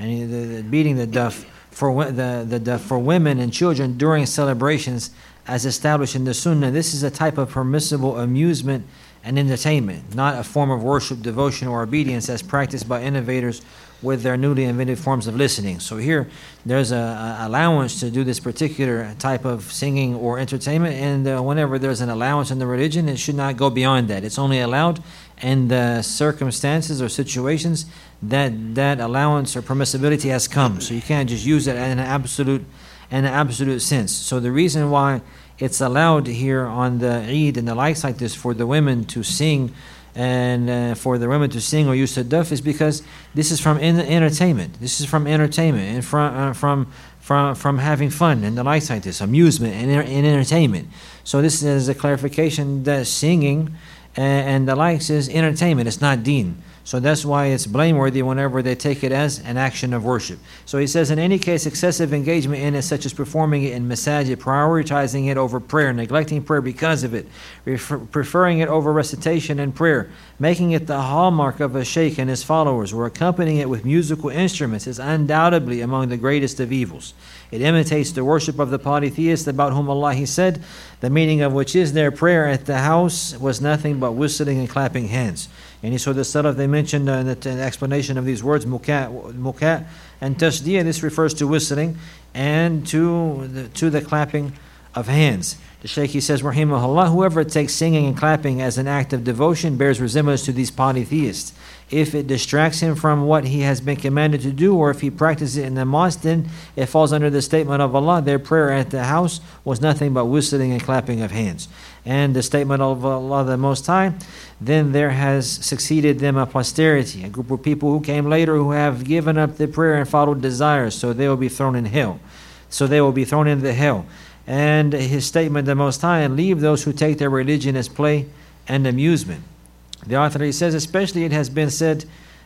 for women and children during celebrations as established in the Sunnah, this is a type of permissible amusement and entertainment, not a form of worship, devotion, or obedience as practiced by innovators with their newly invented forms of listening. So here, there's a allowance to do this particular type of singing or entertainment, and whenever there's an allowance in the religion, it should not go beyond that. It's only allowed in the circumstances or situations that allowance or permissibility has come. So you can't just use it in an absolute sense. So the reason why it's allowed here on the Eid and the likes like this for the women to sing and for the women to sing or use the duff is because this is from entertainment. This is from entertainment and from having fun and the likes like this, amusement and entertainment. So this is a clarification that singing and the likes is entertainment. It's not deen. So that's why it's blameworthy whenever they take it as an action of worship. So he says, in any case, excessive engagement in it, such as performing it in masajid, prioritizing it over prayer, neglecting prayer because of it, preferring it over recitation and prayer, making it the hallmark of a sheikh and his followers, or accompanying it with musical instruments is undoubtedly among the greatest of evils. It imitates the worship of the polytheists about whom Allah, He said, the meaning of which is their prayer at the house was nothing but whistling and clapping hands. And so the Salaf, they mentioned in the explanation of these words, mukat and tasdiyah, this refers to whistling and to the clapping of hands. The Shaykh, he says, rahimahullah, whoever takes singing and clapping as an act of devotion bears resemblance to these polytheists. If it distracts him from what he has been commanded to do, or if he practices it in the mosque, then it falls under the statement of Allah, their prayer at the house was nothing but whistling and clapping of hands. And the statement of Allah the Most High, then there has succeeded them a posterity, a group of people who came later who have given up their prayer and followed desires, so they will be thrown in hell. So they will be thrown into the hell. And his statement, the Most High, and leave those who take their religion as play and amusement. The author, he says, especially as it has been said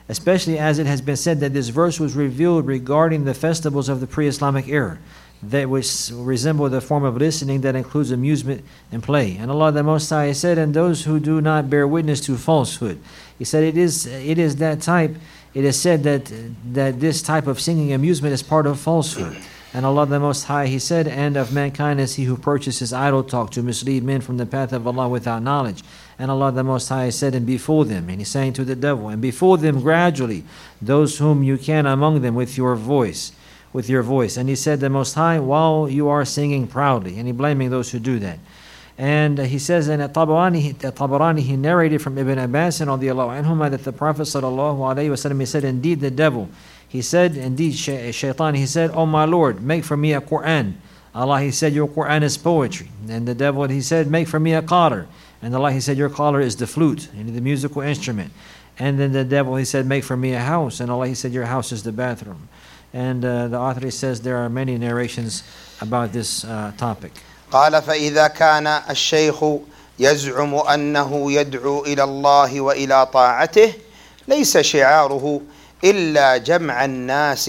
that this verse was revealed regarding the festivals of the pre-Islamic era, that which resemble the form of listening that includes amusement and play. And Allah the Most High said, and those who do not bear witness to falsehood. He said it is that type. It is said that this type of singing amusement is part of falsehood. And Allah the Most High, He said, and of mankind is he who purchases idle talk to mislead men from the path of Allah without knowledge. And Allah the Most High said, and before them, and He's saying to the devil, and before them gradually, those whom you can among them with your voice. And He said, the Most High, while you are singing proudly. And He blaming those who do that. And he says in Tabarani, he narrated from Ibn Abbas and radiallahu anhuma that the Prophet sallallahu alaihi wasallam, he said, indeed the devil, He said, indeed, Shaitan, he said, "Oh my Lord, make for me a Quran." Allah, he said, "Your Quran is poetry." And the devil, he said, "Make for me a qatar." And Allah, he said, "Your qatar is the flute, the musical instrument." And then the devil, he said, "Make for me a house." And Allah, he said, "Your house is the bathroom." And the author says there are many narrations about this topic.
قال فإذا كان الشيخ يزعم أنه يدعو إلى الله وإلى طاعته ليس شعاره إلا جمع الناس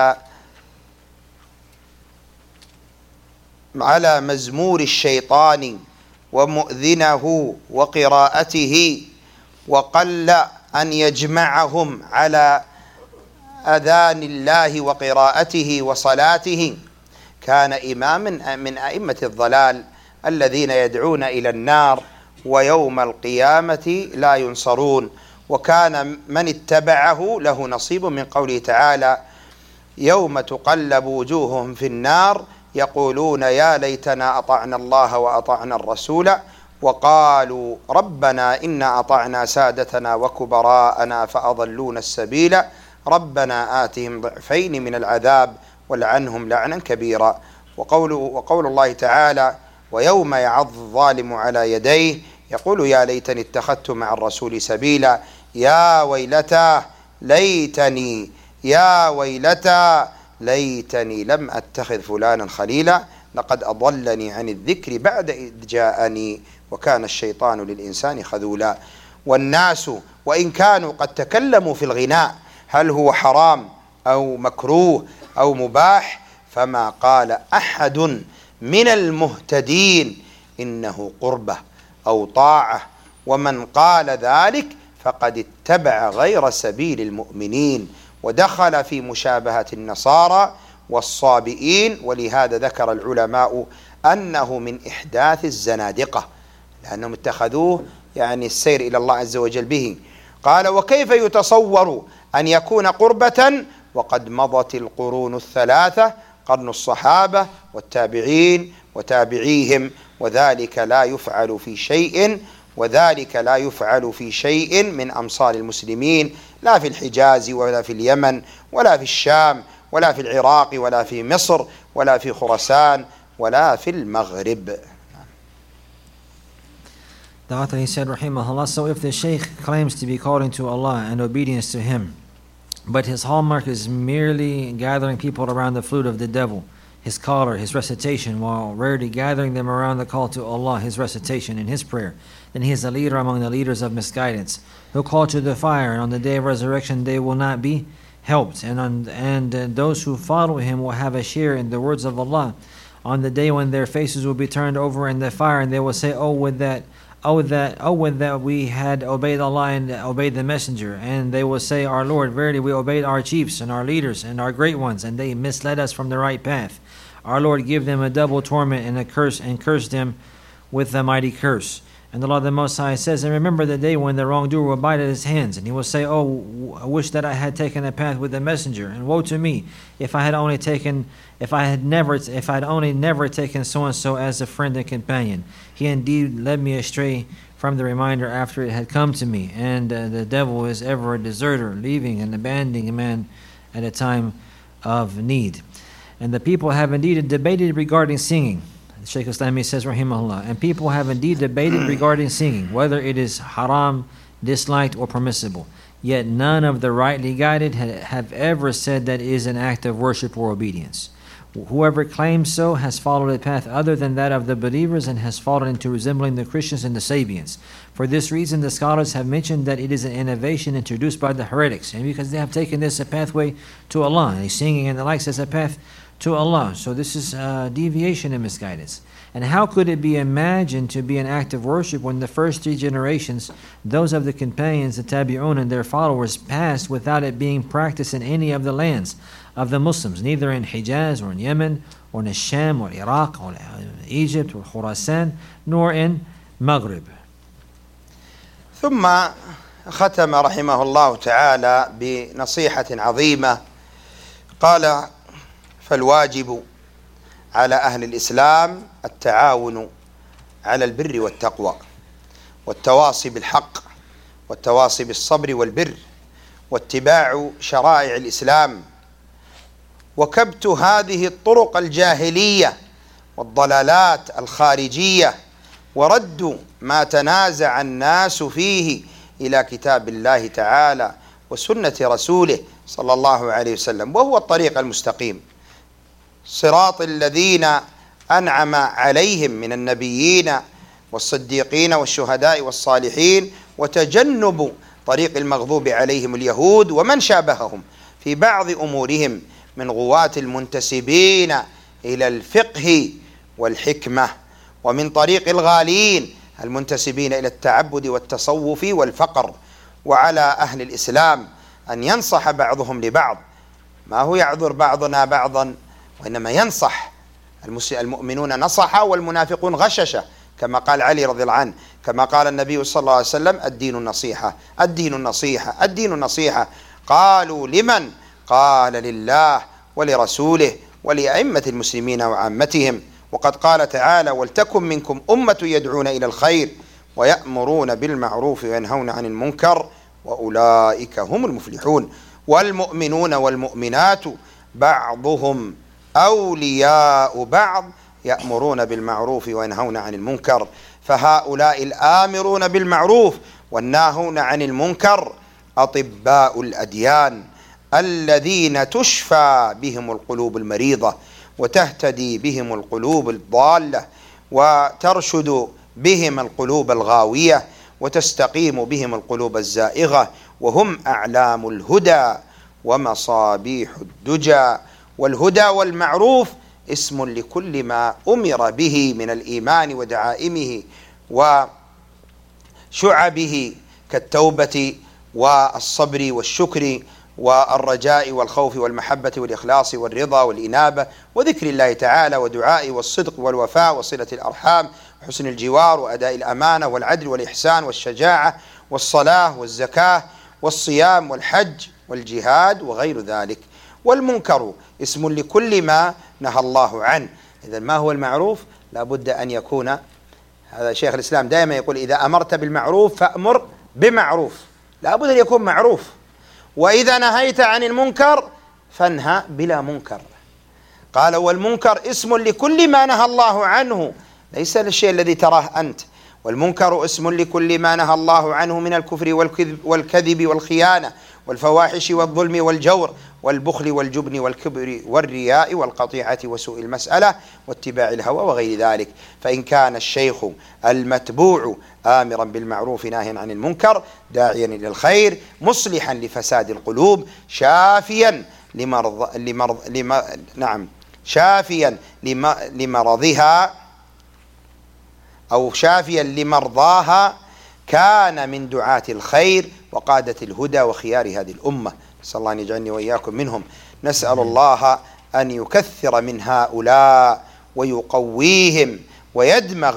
على مزمور الشيطان ومؤذنه وقراءته، وقل أن يجمعهم على أذان الله وقراءته وصلاته، كان إماما من أئمة الضلال الذين يدعون إلى النار ويوم القيامة لا ينصرون. وكان من اتبعه له نصيب من قوله تعالى: يوم تقلب وجوههم في النار يقولون يا ليتنا أطعنا الله وأطعنا الرسول وقالوا ربنا إنا أطعنا سادتنا وكبراءنا فأضلونا السبيل ربنا آتهم ضعفين من العذاب ولعنهم لعنا كبيرا. وقول الله تعالى: ويوم يعض الظالم على يديه يقول يا ليتني اتخذت مع الرسول سبيلا يا ويلتى ليتني لم أتخذ فلانا خليلا لقد أضلني عن الذكر بعد إذ جاءني وكان الشيطان للإنسان خذولا. والناس وإن كانوا قد تكلموا في الغناء هل هو حرام أو مكروه أو مباح، فما قال أحد من المهتدين إنه قربة أو طاعة، ومن قال ذلك فقد اتبع غير سبيل المؤمنين ودخل في مشابهة النصارى والصابئين. ولهذا ذكر العلماء أنه من إحداث الزنادقة، لأنهم اتخذوه يعني السير إلى الله عز وجل به. قال: وكيف يتصور أن يكون قربة وقد مضت القرون الثلاثة، قرن الصحابة والتابعين وتابعيهم، وذلك لا يفعل في شيء من أمصار المسلمين، لا في الحجاز ولا في اليمن ولا في الشام ولا في العراق ولا في مصر ولا في خراسان ولا في المغرب.
The author, he said, rahimahullah, so if the Shaykh claims to be calling to Allah and obedience to Him, but his hallmark is merely gathering people around the flute of the devil, his caller, his recitation, while rarely gathering them around the call to Allah, his recitation and his prayer, then he is a leader among the leaders of misguidance. He'll call to the fire, and on the day of resurrection they will not be helped, and those who follow him will have a share in the words of Allah on the day when their faces will be turned over in the fire, and they will say, would that we had obeyed Allah and obeyed the Messenger. And they will say, Our Lord, verily we obeyed our chiefs and our leaders and our great ones, and they misled us from the right path. Our Lord, give them a double torment and a curse, and curse them with a mighty curse. And Allah the Most High says, and remember the day when the wrongdoer will bite at his hands, and he will say, I wish that I had taken a path with the Messenger, and woe to me if I had only never taken so and so as a friend and companion. He indeed led me astray from the reminder after it had come to me. And the devil is ever a deserter, leaving and abandoning a man at a time of need. And the people have indeed debated regarding singing. Shaykh Islami says, rahimahullah, and people have indeed debated regarding singing, whether it is haram, disliked, or permissible. Yet none of the rightly guided have ever said that it is an act of worship or obedience. Whoever claims so has followed a path other than that of the believers and has fallen into resembling the Christians and the Sabians. For this reason, the scholars have mentioned that it is an innovation introduced by the heretics, and because they have taken this a pathway to Allah, and singing and the likes as a path to Allah. So this is deviation and misguidance. And how could it be imagined to be an act of worship when the first three generations, those of the companions, the tabi'un and their followers, passed without it being practiced in any of the lands of the Muslims, neither in Hijaz or in Yemen or in Sham or Iraq or Egypt or Khurasan, nor in Maghrib.
ثم ختم رحمه الله تعالى بنصيحة عظيمة. قال: فالواجب على أهل الإسلام التعاون على البر والتقوى والتواصي بالحق والتواصي بالصبر والبر واتباع شرائع الإسلام وكبت هذه الطرق الجاهلية والضلالات الخارجية ورد ما تنازع الناس فيه إلى كتاب الله تعالى وسنة رسوله صلى الله عليه وسلم، وهو الطريق المستقيم، صراط الذين أنعم عليهم من النبيين والصديقين والشهداء والصالحين، وتجنب طريق المغضوب عليهم اليهود ومن شابههم في بعض أمورهم من غواة المنتسبين إلى الفقه والحكمة، ومن طريق الغالين المنتسبين إلى التعبد والتصوف والفقر. وعلى أهل الإسلام أن ينصح بعضهم لبعض، ما هو يعذر بعضنا بعضا، وإنما ينصح. المؤمنون نصح والمنافقون غشش، كما قال علي رضي الله عنه، كما قال النبي صلى الله عليه وسلم: الدين النصيحة، الدين النصيحة، الدين النصيحة. قالوا: لمن؟ قال: لله ولرسوله ولأئمة المسلمين وعامتهم. وقد قال تعالى: ولتكن منكم أمة يدعون إلى الخير ويأمرون بالمعروف وينهون عن المنكر وأولئك هم المفلحون. والمؤمنون والمؤمنات بعضهم أولياء بعض يأمرون بالمعروف وينهون عن المنكر. فهؤلاء الآمرون بالمعروف والناهون عن المنكر أطباء الأديان الذين تشفى بهم القلوب المريضة وتهتدي بهم القلوب الضالة وترشد بهم القلوب الغاوية وتستقيم بهم القلوب الزائغة، وهم أعلام الهدى ومصابيح الدجى. والهدى والمعروف اسم لكل ما أمر به من الإيمان ودعائمه وشعبه كالتوبة والصبر والشكر والرجاء والخوف والمحبة والإخلاص والرضا والإنابة وذكر الله تعالى ودعاء والصدق والوفاء وصلة الأرحام وحسن الجوار وأداء الأمانة والعدل والإحسان والشجاعة والصلاة والزكاة والصيام والحج والجهاد وغير ذلك. والمنكر اسم لكل ما نهى الله عنه. إذن ما هو المعروف؟ لا بد أن يكون، هذا شيخ الإسلام دائما يقول: إذا أمرت بالمعروف فأمر بمعروف، لا بد أن يكون معروف. وإذا نهيت عن المنكر فانهى بلا منكر. قال: والمنكر اسم لكل ما نهى الله عنه، ليس للشيء الذي تراه أنت. والمنكر اسم لكل ما نهى الله عنه من الكفر والكذب والخيانة والفواحش والظلم والجور والبخل والجبن والكبر والرياء والقطيعة وسوء المسألة واتباع الهوى وغير ذلك. فإن كان الشيخ المتبوع آمرا بالمعروف ناهيا عن المنكر داعيا إلى الخير مصلحا لفساد القلوب شافيا لمرضها أو شافيا لمرضاها، كان من دعاة الخير وقادة الهدى وخيار هذه الأمة. نسأل الله أن يجعلني وإياكم منهم. نسأل الله أن يكثر من هؤلاء ويقويهم ويدمغ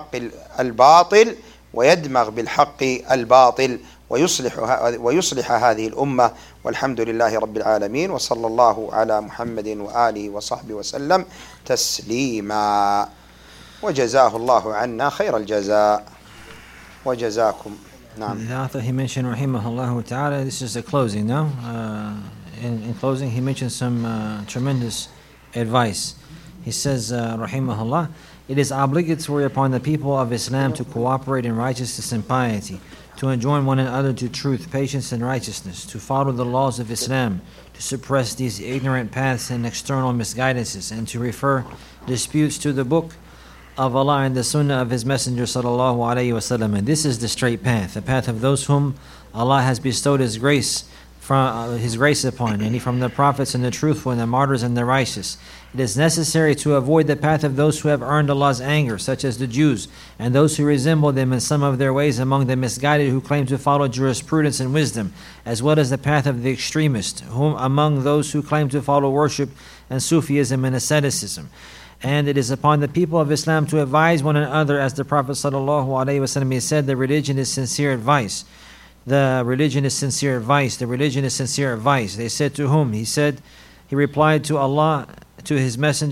بالحق الباطل ويصلح هذه الأمة. والحمد لله رب العالمين، وصلى الله على محمد وآله وصحبه وسلم تسليما، وجزاه الله عنا خير الجزاء وجزاكم. نعم.
The author, he mentioned rahimahullah ta'ala, this is the closing now. In closing, he mentioned some tremendous advice. He says, rahimahullah, it is obligatory upon the people of Islam to cooperate in righteousness and piety, to enjoin one another to truth, patience, and righteousness, to follow the laws of Islam, to suppress these ignorant paths and external misguidances, and to refer disputes to the book of Allah and the Sunnah of His Messenger sallallahu alaihi wasallam. And this is the straight path, the path of those whom Allah has bestowed His grace upon, and from the prophets and the truthful and the martyrs and the righteous. It is necessary to avoid the path of those who have earned Allah's anger, such as the Jews, and those who resemble them in some of their ways among the misguided who claim to follow jurisprudence and wisdom, as well as the path of the extremists, whom among those who claim to follow worship and Sufism and asceticism. And it is upon the people of Islam to advise one another, as the Prophet ﷺ said, the religion is sincere advice. The religion is sincere advice. The religion is sincere advice. They said, to whom? He said, he replied, to Allah, to His Messenger,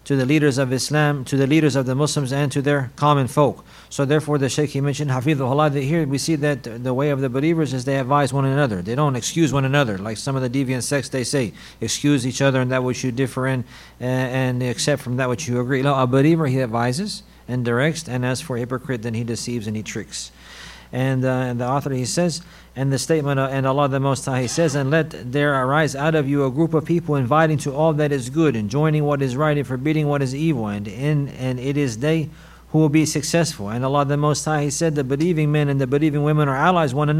to the leaders of Islam, to the leaders of the Muslims, and to their common folk. So therefore the Shaykh, he mentioned, Hafidhullah, that here we see that the way of the believers is they advise one another. They don't excuse one another. Like some of the deviant sects, they say, excuse each other in that which you differ in, and accept from that which you agree. No, a believer, he advises and directs, and as for a hypocrite, then he deceives and he tricks. And the author, he says, and the statement, and Allah the Most High, he says, and let there arise out of you a group of people inviting to all that is good, and joining what is right, and forbidding what is evil, and it is they who will be successful. And Allah the Most High, he said, the believing men and the believing women are allies one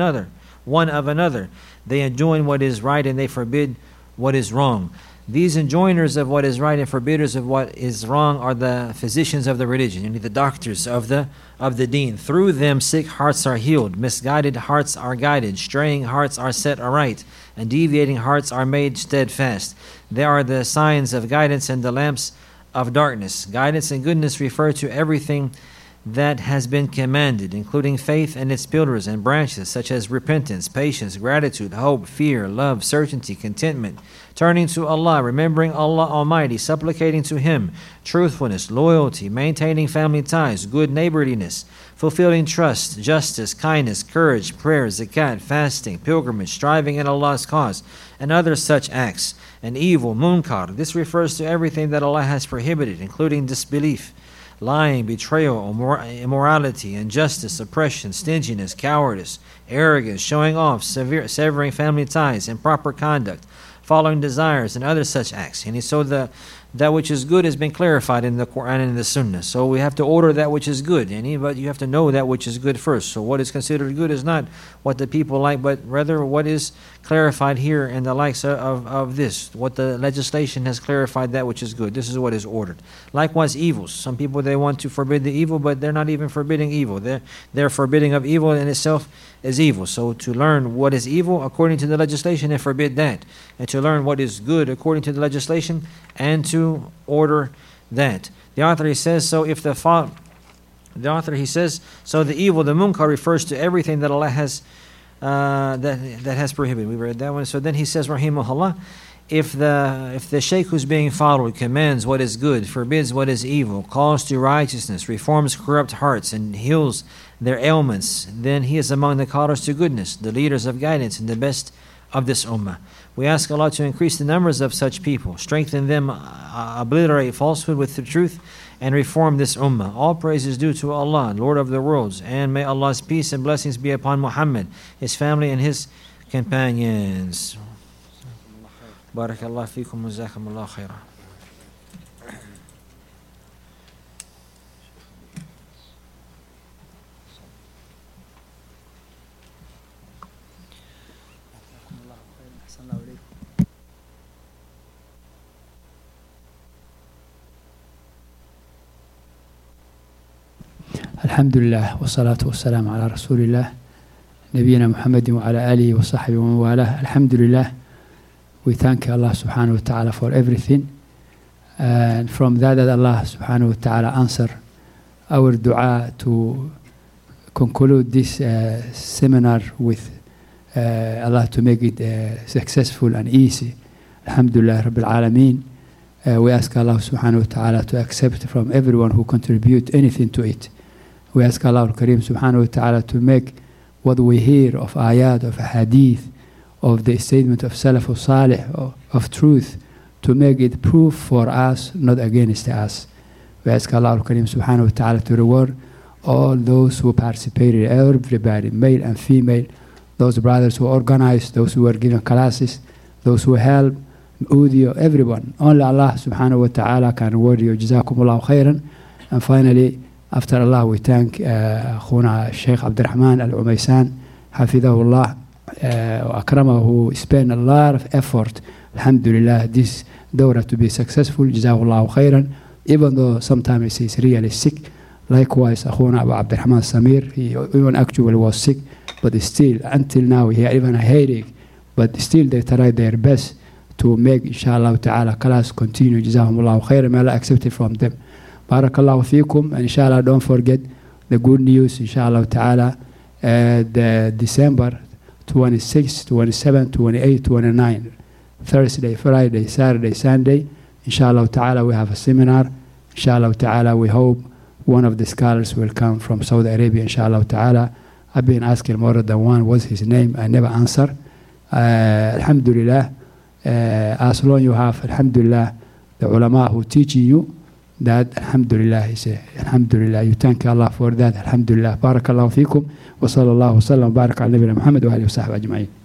of another. They enjoin what is right, and they forbid what is wrong. These enjoiners of what is right and forbidders of what is wrong are the physicians of the religion, and the doctors of the deen. Through them sick hearts are healed, misguided hearts are guided, straying hearts are set aright, and deviating hearts are made steadfast. They are the signs of guidance and the lamps of darkness. Guidance and goodness refer to everything that has been commanded, including faith and its pillars and branches, such as repentance, patience, gratitude, hope, fear, love, certainty, contentment, turning to Allah, remembering Allah Almighty, supplicating to Him, truthfulness, loyalty, maintaining family ties, good neighborliness, fulfilling trust, justice, kindness, courage, prayer, zakat, fasting, pilgrimage, striving in Allah's cause, and other such acts. And evil, munkar, this refers to everything that Allah has prohibited, including disbelief, lying, betrayal, immorality, injustice, oppression, stinginess, cowardice, arrogance, showing off, severing family ties, improper conduct, following desires, and other such acts. And so that which is good has been clarified in the Quran and in the Sunnah. So we have to order that which is good, but you have to know that which is good first. So what is considered good is not what the people like, but rather what is clarified here in the likes of this. What the legislation has clarified, that which is good. This is what is ordered. Likewise, evils. Some people, they want to forbid the evil, but they're not even forbidding evil. Their forbidding of evil in itself is evil. So to learn what is evil according to the legislation and forbid that, and to learn what is good according to the legislation and to order that. The author, he says, so if the author, he says, so the evil, the munkar, refers to everything that Allah has that has prohibited. We read that one. So then he says, rahimahullah, if the shaykh who's being followed commands what is good, forbids what is evil, calls to righteousness, reforms corrupt hearts, and heals their ailments, then he is among the callers to goodness, the leaders of guidance, and the best of this ummah. We ask Allah to increase the numbers of such people, strengthen them, obliterate falsehood with the truth, and reform this ummah. All praise is due to Allah, Lord of the worlds, and may Allah's peace and blessings be upon Muhammad, his family, and his companions. Barakallahu feekum wa jazakumullahu khairan.
الحمد لله والصلاة والسلام على رسول الله نبينا محمد وعلى آله وصحبه ومن والاه. Alhamdulillah, we thank Allah subhanahu wa ta'ala for everything, and from that Allah subhanahu wa ta'ala answer our dua to conclude this seminar with Allah to make it successful and easy. Alhamdulillah Rabbil Alameen. We ask Allah subhanahu wa ta'ala to accept from everyone who contribute anything to it. We ask Allah al-Kareem subhanahu wa ta'ala to make what we hear of ayat, of hadith, of the statement of Salaf al-Salih, of truth, to make it proof for us, not against us. We ask Allah al-Kareem subhanahu wa ta'ala to reward all those who participated, everybody, male and female, those brothers who organized, those who were given classes, those who helped, audio, everyone. Only Allah subhanahu wa ta'ala can reward you. Jazakumullahu khairan. And finally, after Allah, we thank Khuna Sheikh Abdurrahman Al-Umaysan, Hafidahullah, Akrama, who spent a lot of effort, alhamdulillah, this dawrah to be successful. Jazahullahu khairan. Even though sometimes he's really sick. Likewise, Akhuna Abu Abdurrahman Samir, he even actually was sick, but still, until now, he had even a headache. But still, they tried their best to make, inshallah ta'ala, class continue. Jazahumullahu khairan. May Allah accept it from them. Barakallahu feekum, and inshallah don't forget the good news, inshallah ta'ala, the December 26, 27, 28, 29, Thursday, Friday, Saturday, Sunday, Inshallah ta'ala, we have a seminar. Inshallah ta'ala, we hope one of the scholars will come from Saudi Arabia. Inshallah ta'ala. I've been asking more than one, what's his name? I never answer. Alhamdulillah. As long you have, alhamdulillah, the ulama who teaching you, that alhamdulillah, he say, alhamdulillah, you thank Allah for that, alhamdulillah. Barakallahu feekum, wa sallallahu wa sallam, barak ala nabina Muhammad wa alihi wa sahbihi ajma'in.